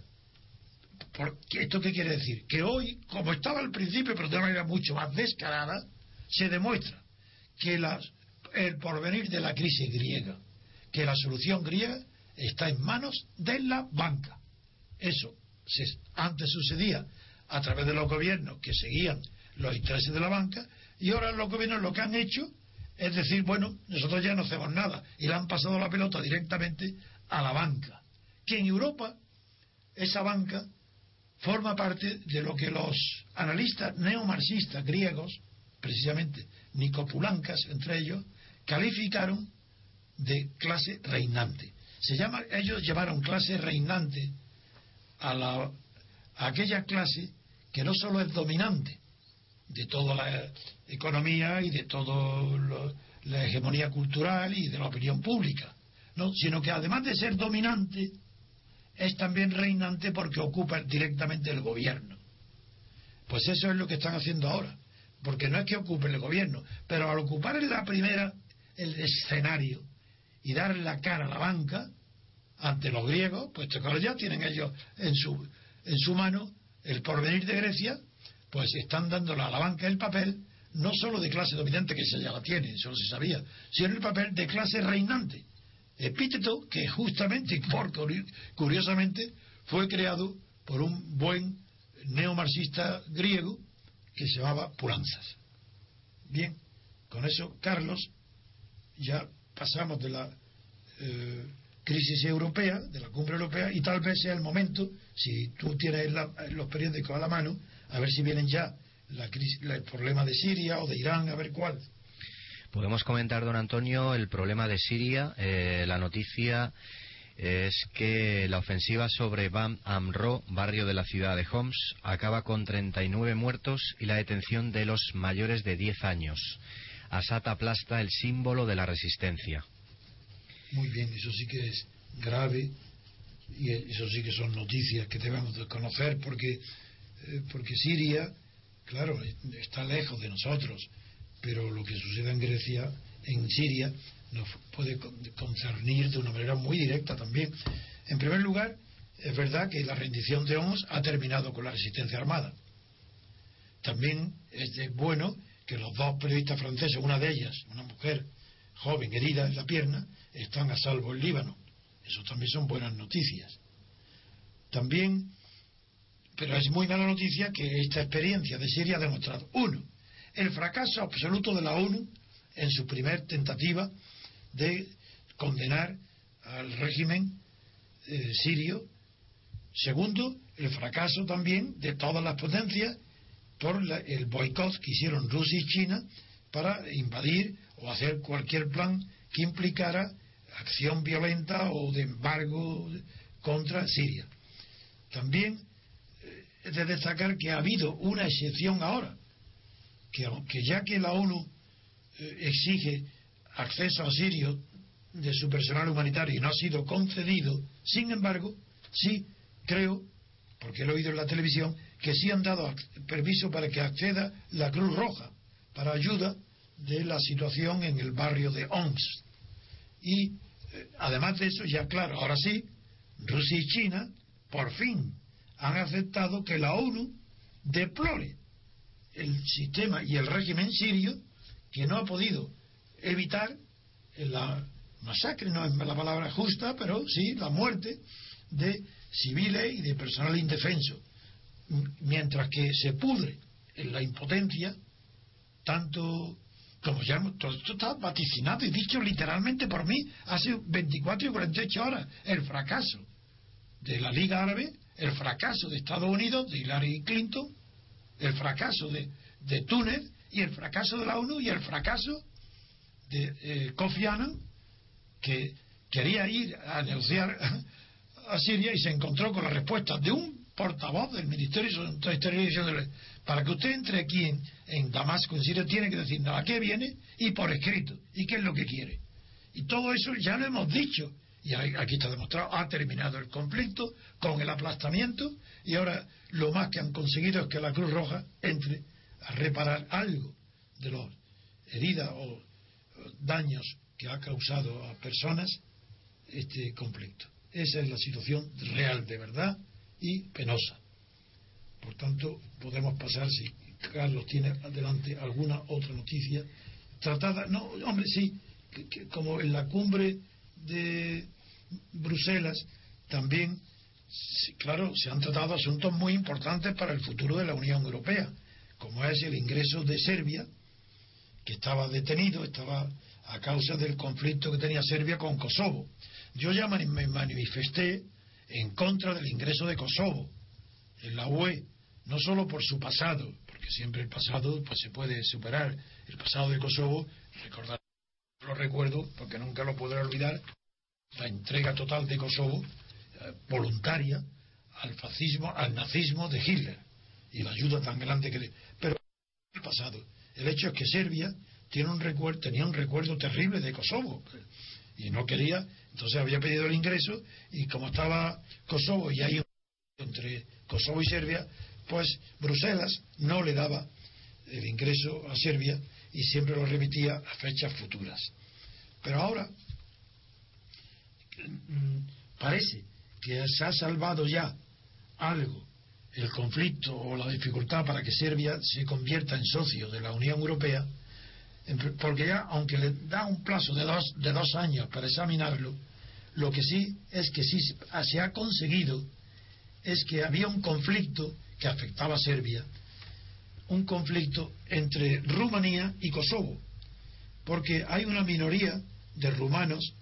por, ¿esto qué quiere decir? Que hoy, como estaba al principio, pero de una manera mucho más descarada, se demuestra que la, el porvenir de la crisis griega, que la solución griega está en manos de la banca. Eso se, antes sucedía a través de los gobiernos que seguían los intereses de la banca, y ahora los gobiernos lo que han hecho es decir, bueno, nosotros ya no hacemos nada, y le han pasado la pelota directamente a la banca, que en Europa esa banca forma parte de lo que los analistas neomarxistas griegos, precisamente Nicopulancas entre ellos, calificaron de clase reinante. Se llama, ellos llamaron clase reinante a, la, a aquella clase que no solo es dominante de toda la economía y de toda la hegemonía cultural y de la opinión pública, ¿no? Sino que además de ser dominante es también reinante porque ocupa directamente el gobierno. Pues eso es lo que están haciendo ahora, porque no es que ocupen el gobierno, pero al ocupar en la primera el escenario y dar la cara a la banca ante los griegos, pues que ya tienen ellos en su en su mano el porvenir de Grecia, pues están dándole a la banca el papel no solo de clase dominante, que esa ya la tiene, eso se sabía, sino el papel de clase reinante, epíteto que justamente, por curiosamente, fue creado por un buen neomarxista griego que se llamaba Poulantzas. Bien, con eso, Carlos, ya pasamos de la eh, crisis europea, de la cumbre europea, y tal vez sea el momento, si tú tienes la, los periódicos a la mano, a ver si vienen ya la crisis, el problema de Siria o de Irán, a ver cuál. Podemos comentar, don Antonio, el problema de Siria. Eh, la noticia es que la ofensiva sobre Bab Amro, barrio de la ciudad de Homs, acaba con treinta y nueve muertos y la detención de los mayores de diez años. Assad aplasta el símbolo de la resistencia. Muy bien, eso sí que es grave y eso sí que son noticias que debemos de conocer, porque eh, porque Siria, claro, está lejos de nosotros, pero lo que sucede en Grecia, en Siria, nos puede concernir de una manera muy directa también. En primer lugar, es verdad que la rendición de Homs ha terminado con la resistencia armada. También es bueno que los dos periodistas franceses, una de ellas, una mujer joven herida en la pierna, están a salvo en Líbano. Eso también son buenas noticias. También, pero es muy mala noticia que esta experiencia de Siria ha demostrado, uno, el fracaso absoluto de la ONU en su primer tentativa de condenar al régimen eh, sirio. Segundo, el fracaso también de todas las potencias por la, el boicot que hicieron Rusia y China para invadir o hacer cualquier plan que implicara acción violenta o de embargo contra Siria. También eh, es de destacar que ha habido una excepción ahora, que, que ya que la ONU eh, exige acceso a sirios de su personal humanitario y no ha sido concedido, sin embargo, sí creo, porque lo he oído en la televisión, que sí han dado permiso para que acceda la Cruz Roja para ayuda de la situación en el barrio de Homs. Y eh, además de eso, ya claro, ahora sí, Rusia y China por fin han aceptado que la ONU deplore el sistema y el régimen sirio, que no ha podido evitar la masacre, no es la palabra justa, pero sí la muerte de civiles y de personal indefenso, mientras que se pudre en la impotencia, tanto como ya todo esto está vaticinado y dicho literalmente por mí hace veinticuatro y cuarenta y ocho horas, el fracaso de la Liga Árabe, el fracaso de Estados Unidos, de Hillary Clinton, el fracaso de, de Túnez, y el fracaso de la ONU, y el fracaso de eh, Kofi Annan, que quería ir a negociar a Siria y se encontró con la respuesta de un portavoz del Ministerio de Exteriores: para que usted entre aquí en, en Damasco, en Siria, tiene que decir a qué viene y por escrito, y qué es lo que quiere. Y todo eso ya lo hemos dicho, y aquí está demostrado. Ha terminado el conflicto con el aplastamiento, y ahora lo más que han conseguido es que la Cruz Roja entre a reparar algo de las heridas o daños que ha causado a personas este conflicto. Esa es la situación real, de verdad, y penosa. Por tanto, podemos pasar, si Carlos tiene adelante alguna otra noticia tratada. No, hombre, sí, que, que como en la cumbre de Bruselas también, sí, claro, se han tratado asuntos muy importantes para el futuro de la Unión Europea, como es el ingreso de Serbia, que estaba detenido, estaba a causa del conflicto que tenía Serbia con Kosovo. Yo ya me manifesté en contra del ingreso de Kosovo en la U E, no solo por su pasado, porque siempre el pasado pues se puede superar. El pasado de Kosovo, recordar, lo recuerdo porque nunca lo podré olvidar, la entrega total de Kosovo eh, voluntaria al fascismo, al nazismo de Hitler, y la ayuda tan grande que le... Pero el pasado, el hecho es que Serbia tiene un recuerdo, tenía un recuerdo terrible de Kosovo y no quería, entonces había pedido el ingreso, y como estaba Kosovo y hay un entre Kosovo y Serbia, pues Bruselas no le daba el ingreso a Serbia y siempre lo remitía a fechas futuras. Pero ahora parece que se ha salvado ya algo el conflicto o la dificultad para que Serbia se convierta en socio de la Unión Europea, porque ya, aunque le da un plazo de dos, de dos años para examinarlo, lo que sí es que sí se ha conseguido es que había un conflicto que afectaba a Serbia, un conflicto entre Rumanía y Kosovo, porque hay una minoría de rumanos,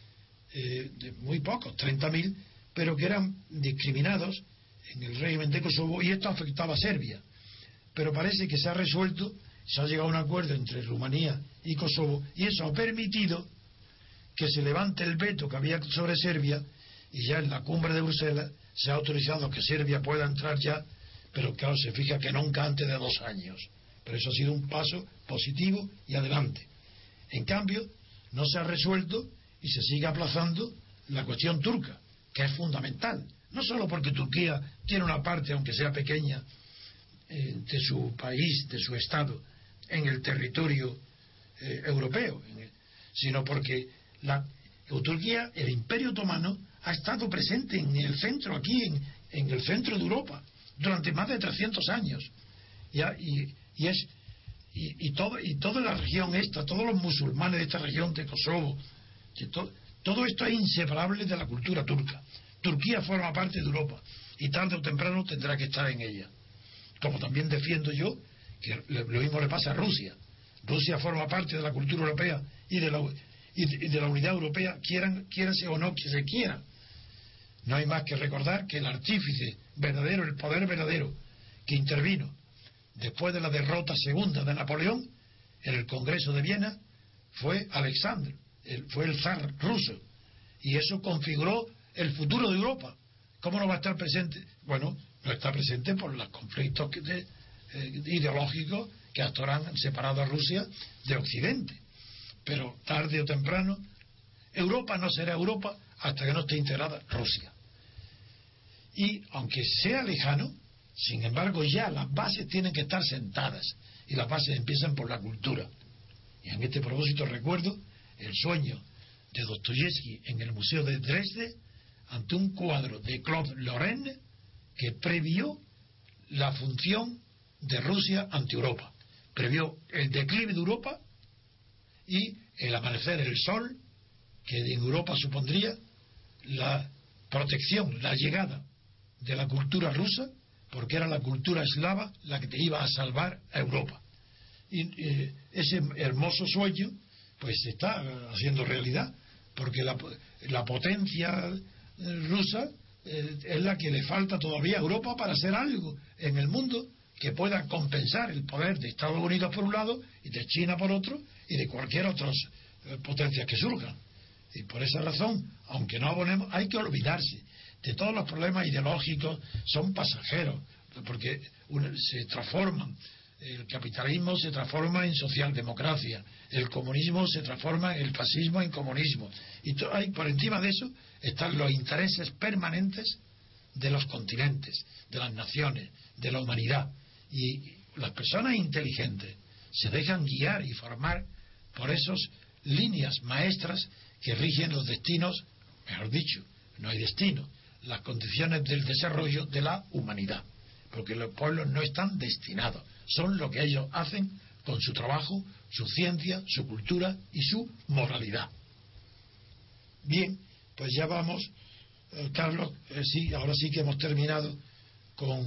eh, de muy pocos, treinta mil, pero que eran discriminados en el régimen de Kosovo, y esto afectaba a Serbia. Pero parece que se ha resuelto, se ha llegado a un acuerdo entre Rumanía y Kosovo, y eso ha permitido que se levante el veto que había sobre Serbia, y ya en la cumbre de Bruselas se ha autorizado que Serbia pueda entrar ya, pero claro, se fija que nunca antes de dos años. Pero eso ha sido un paso positivo y adelante. En cambio, no se ha resuelto y se sigue aplazando la cuestión turca, que es fundamental. No solo porque Turquía tiene una parte, aunque sea pequeña, eh, de su país, de su Estado, en el territorio eh, europeo, en el, sino porque la, Turquía, el Imperio Otomano, ha estado presente en el centro, aquí en, en el centro de Europa, durante más de trescientos años. ¿Ya? Y, y es y, y, todo, y toda la región esta, todos los musulmanes de esta región de Kosovo, que to, todo esto es inseparable de la cultura turca. Turquía forma parte de Europa y tarde o temprano tendrá que estar en ella. Como también defiendo yo que lo mismo le pasa a Rusia. Rusia forma parte de la cultura europea y de la, y de, y de la unidad europea, quieran, quieranse o no que se quiera. No hay más que recordar que el artífice verdadero, el poder verdadero que intervino después de la derrota segunda de Napoleón en el Congreso de Viena fue Alexander, el, fue el zar ruso, y eso configuró el futuro de Europa. ¿Cómo no va a estar presente? Bueno, no está presente por los conflictos que de, eh, ideológicos que hasta ahora han separado a Rusia de Occidente. Pero tarde o temprano, Europa no será Europa hasta que no esté integrada Rusia. Y aunque sea lejano, sin embargo, ya las bases tienen que estar sentadas. Y las bases empiezan por la cultura. Y en este propósito recuerdo el sueño de Dostoyevsky en el Museo de Dresde ante un cuadro de Claude Lorraine que previó la función de Rusia ante Europa. Previó el declive de Europa y el amanecer, el sol, que en Europa supondría la protección, la llegada de la cultura rusa, porque era la cultura eslava la que te iba a salvar a Europa. Y eh, ese hermoso sueño pues se está haciendo realidad, porque la, la potencia rusa eh, es la que le falta todavía a Europa para hacer algo en el mundo que pueda compensar el poder de Estados Unidos por un lado y de China por otro y de cualquier otra eh, potencia que surjan. Y por esa razón, aunque no abonemos, hay que olvidarse de todos los problemas ideológicos, son pasajeros, porque se transforman. El capitalismo se transforma en socialdemocracia, el comunismo se transforma en el fascismo en comunismo. Y to, hay, por encima de eso están los intereses permanentes de los continentes, de las naciones, de la humanidad. Y las personas inteligentes se dejan guiar y formar por esas líneas maestras que rigen los destinos, mejor dicho, no hay destino, las condiciones del desarrollo de la humanidad. Porque los pueblos no están destinados, son lo que ellos hacen con su trabajo, su ciencia, su cultura y su moralidad. Bien, pues ya vamos, eh, Carlos, eh, sí, ahora sí que hemos terminado con,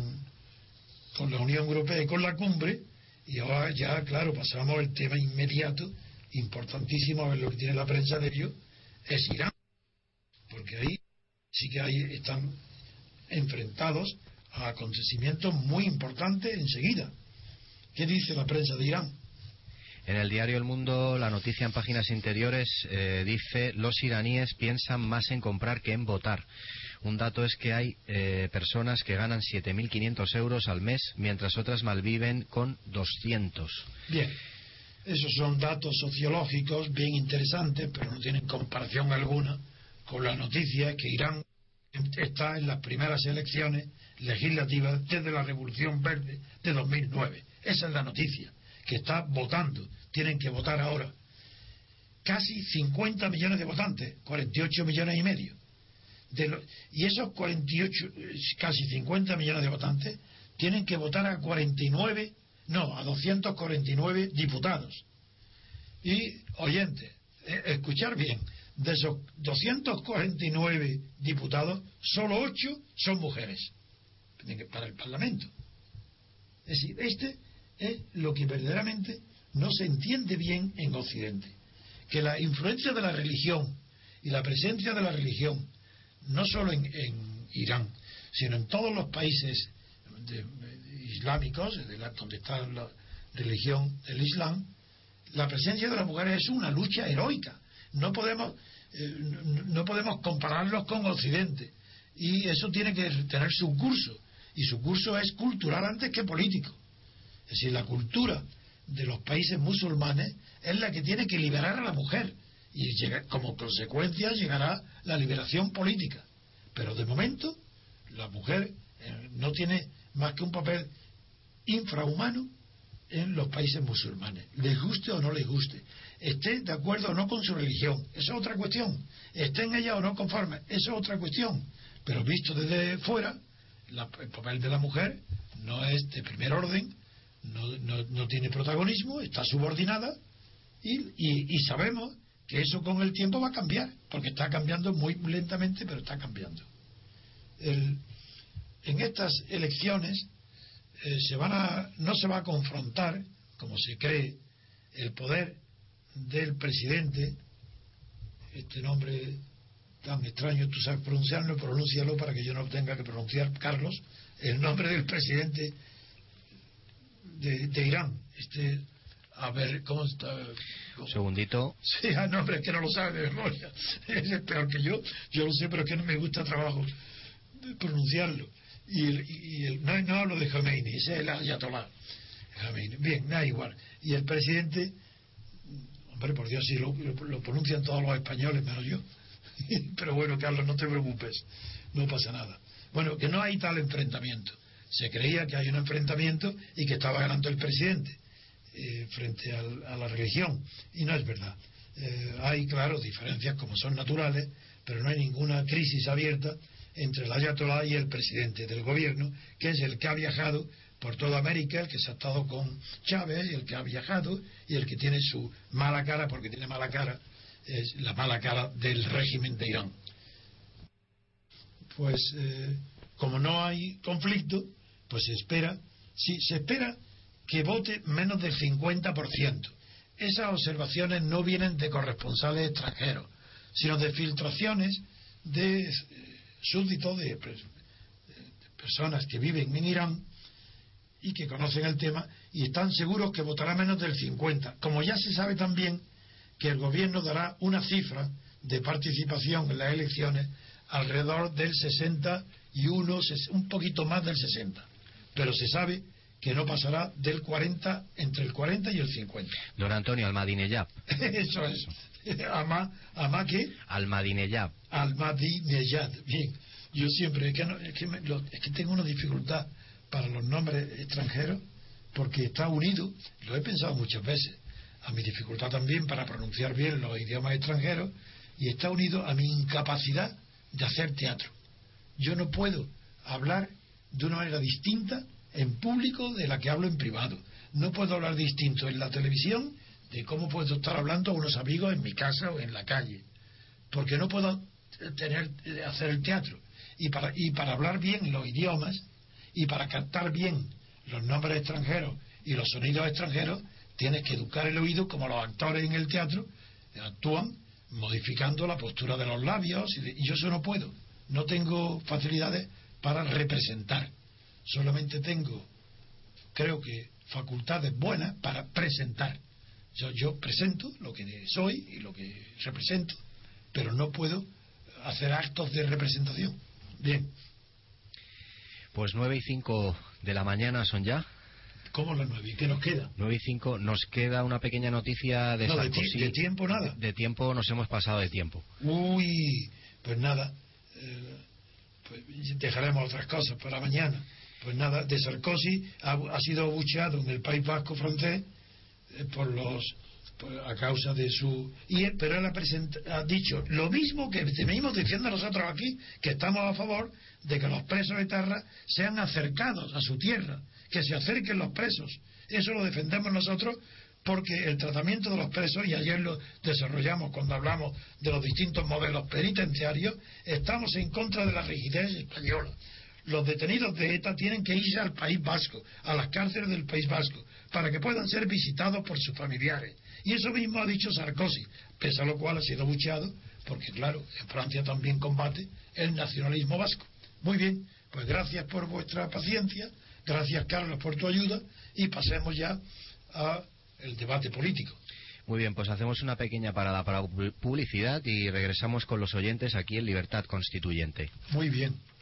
con la Unión Europea y con la cumbre, y ahora ya, claro, pasamos al tema inmediato, importantísimo, a ver lo que tiene la prensa de ello, es Irán, porque ahí sí que ahí están enfrentados a acontecimientos muy importantes enseguida. ¿Qué dice la prensa de Irán? En el diario El Mundo, la noticia en páginas interiores eh, dice: los iraníes piensan más en comprar que en votar. Un dato es que hay eh, personas que ganan siete mil quinientos euros al mes, mientras otras malviven con doscientos. Bien, esos son datos sociológicos bien interesantes, pero no tienen comparación alguna con la noticia que Irán está en las primeras elecciones legislativas desde la Revolución Verde de dos mil nueve. Esa es la noticia, que está votando, tienen que votar ahora. Casi cincuenta millones de votantes, cuarenta y ocho millones y medio. De lo, y esos cuarenta y ocho, casi cincuenta millones de votantes, tienen que votar a cuarenta y nueve, no, a doscientos cuarenta y nueve diputados. Y, oyentes, eh, escuchar bien, de esos doscientos cuarenta y nueve diputados, solo ocho son mujeres para el Parlamento. Es decir, este es lo que verdaderamente no se entiende bien en Occidente, que la influencia de la religión y la presencia de la religión, no solo en, en Irán, sino en todos los países de, de, islámicos, de la, donde está la religión del Islam, la presencia de las mujeres es una lucha heroica. No podemos, eh, no, no podemos compararlos con Occidente, y eso tiene que tener su curso, y su curso es cultural antes que político. Es decir, la cultura de los países musulmanes es la que tiene que liberar a la mujer, y llega, como consecuencia llegará la liberación política. Pero de momento la mujer eh, no tiene más que un papel infrahumano en los países musulmanes, les guste o no les guste, estén de acuerdo o no con su religión, esa es otra cuestión, estén ella o no conformes, esa es otra cuestión, pero visto desde fuera, la, el papel de la mujer no es de primer orden, no, no, no tiene protagonismo, está subordinada, y, y, y sabemos que eso con el tiempo va a cambiar, porque está cambiando muy lentamente, pero está cambiando. El, en estas elecciones eh, se van a, no se va a confrontar, como se cree, el poder del presidente, este nombre tan extraño, tú sabes pronunciarlo, pronúncialo para que yo no tenga que pronunciar, Carlos, el nombre del presidente de, de Irán, este A ver, ¿cómo está? Un segundito. Sí, ah, no, pero es que no lo sabe de memoria. Es peor que yo. Yo lo sé, pero es que no me gusta trabajo pronunciarlo. Y, el, y el, no, no hablo de Khomeini, ese es el ayatolá. Khomeini. Bien, da igual. Y el presidente, hombre, por Dios, sí, lo, lo, lo pronuncian todos los españoles, menos yo. Pero bueno, Carlos, no te preocupes, no pasa nada. Bueno, que no hay tal enfrentamiento. Se creía que hay un enfrentamiento y que estaba ganando el presidente eh, frente al, a la religión, y no es verdad. Eh, hay, claro, diferencias como son naturales, pero no hay ninguna crisis abierta entre el ayatolá y el presidente del gobierno, que es el que ha viajado por toda América, el que se ha estado con Chávez, y el que ha viajado, y el que tiene su mala cara, porque tiene mala cara, es la mala cara del régimen de Irán. Pues eh, como no hay conflicto, pues se espera, sí, se espera que vote menos del cincuenta por ciento. Esas observaciones no vienen de corresponsales extranjeros, sino de filtraciones de eh, súbditos, de, de personas que viven en Irán y que conocen el tema y están seguros que votará menos del cincuenta. Como ya se sabe también que el gobierno dará una cifra de participación en las elecciones alrededor del sesenta y uno, un poquito más del sesenta, pero se sabe que no pasará del cuarenta, entre el cuarenta y el cincuenta. Don Antonio, Ahmadinejad. Eso es. ¿Ama, ama qué? Ahmadinejad. Ahmadinejad. Bien. Yo siempre, es que, no, es, que me, lo, es que tengo una dificultad para los nombres extranjeros, porque está unido, lo he pensado muchas veces, a mi dificultad también para pronunciar bien los idiomas extranjeros, y está unido a mi incapacidad de hacer teatro. Yo no puedo hablar de una manera distinta en público de la que hablo en privado. No puedo hablar distinto en la televisión de cómo puedo estar hablando a unos amigos en mi casa o en la calle, porque no puedo tener hacer el teatro. Y para, y para hablar bien los idiomas y para captar bien los nombres extranjeros y los sonidos extranjeros, tienes que educar el oído, como los actores en el teatro actúan modificando la postura de los labios, y, de, y yo eso no puedo. No tengo facilidades para representar. Solamente tengo, creo que, facultades buenas para presentar. Yo, yo presento lo que soy y lo que represento, pero no puedo hacer actos de representación. Bien. Pues nueve y cinco de la mañana son ya. ¿Cómo las nueve? ¿Qué nos queda? Nueve y cinco. Nos queda una pequeña noticia de no, Sarkozy. De, de tiempo nada. De, de tiempo nos hemos pasado de tiempo. Uy, pues nada. Eh, pues dejaremos otras cosas para mañana. Pues nada, de Sarkozy ha, ha sido abucheado en el País Vasco francés eh, por los por, a causa de su y él, pero él ha, present, ha dicho lo mismo que venimos diciendo nosotros aquí, que estamos a favor de que los presos de Terra sean acercados a su tierra, que se acerquen los presos. Eso lo defendemos nosotros, porque el tratamiento de los presos, y ayer lo desarrollamos cuando hablamos de los distintos modelos penitenciarios, estamos en contra de la rigidez española. Los detenidos de ETA tienen que irse al País Vasco, a las cárceles del País Vasco, para que puedan ser visitados por sus familiares. Y eso mismo ha dicho Sarkozy, pese a lo cual ha sido bucheado, porque claro, en Francia también combate el nacionalismo vasco. Muy bien, pues gracias por vuestra paciencia, gracias Carlos por tu ayuda, y pasemos ya al debate político. Muy bien, pues hacemos una pequeña parada para publicidad y regresamos con los oyentes aquí en Libertad Constituyente. Muy bien.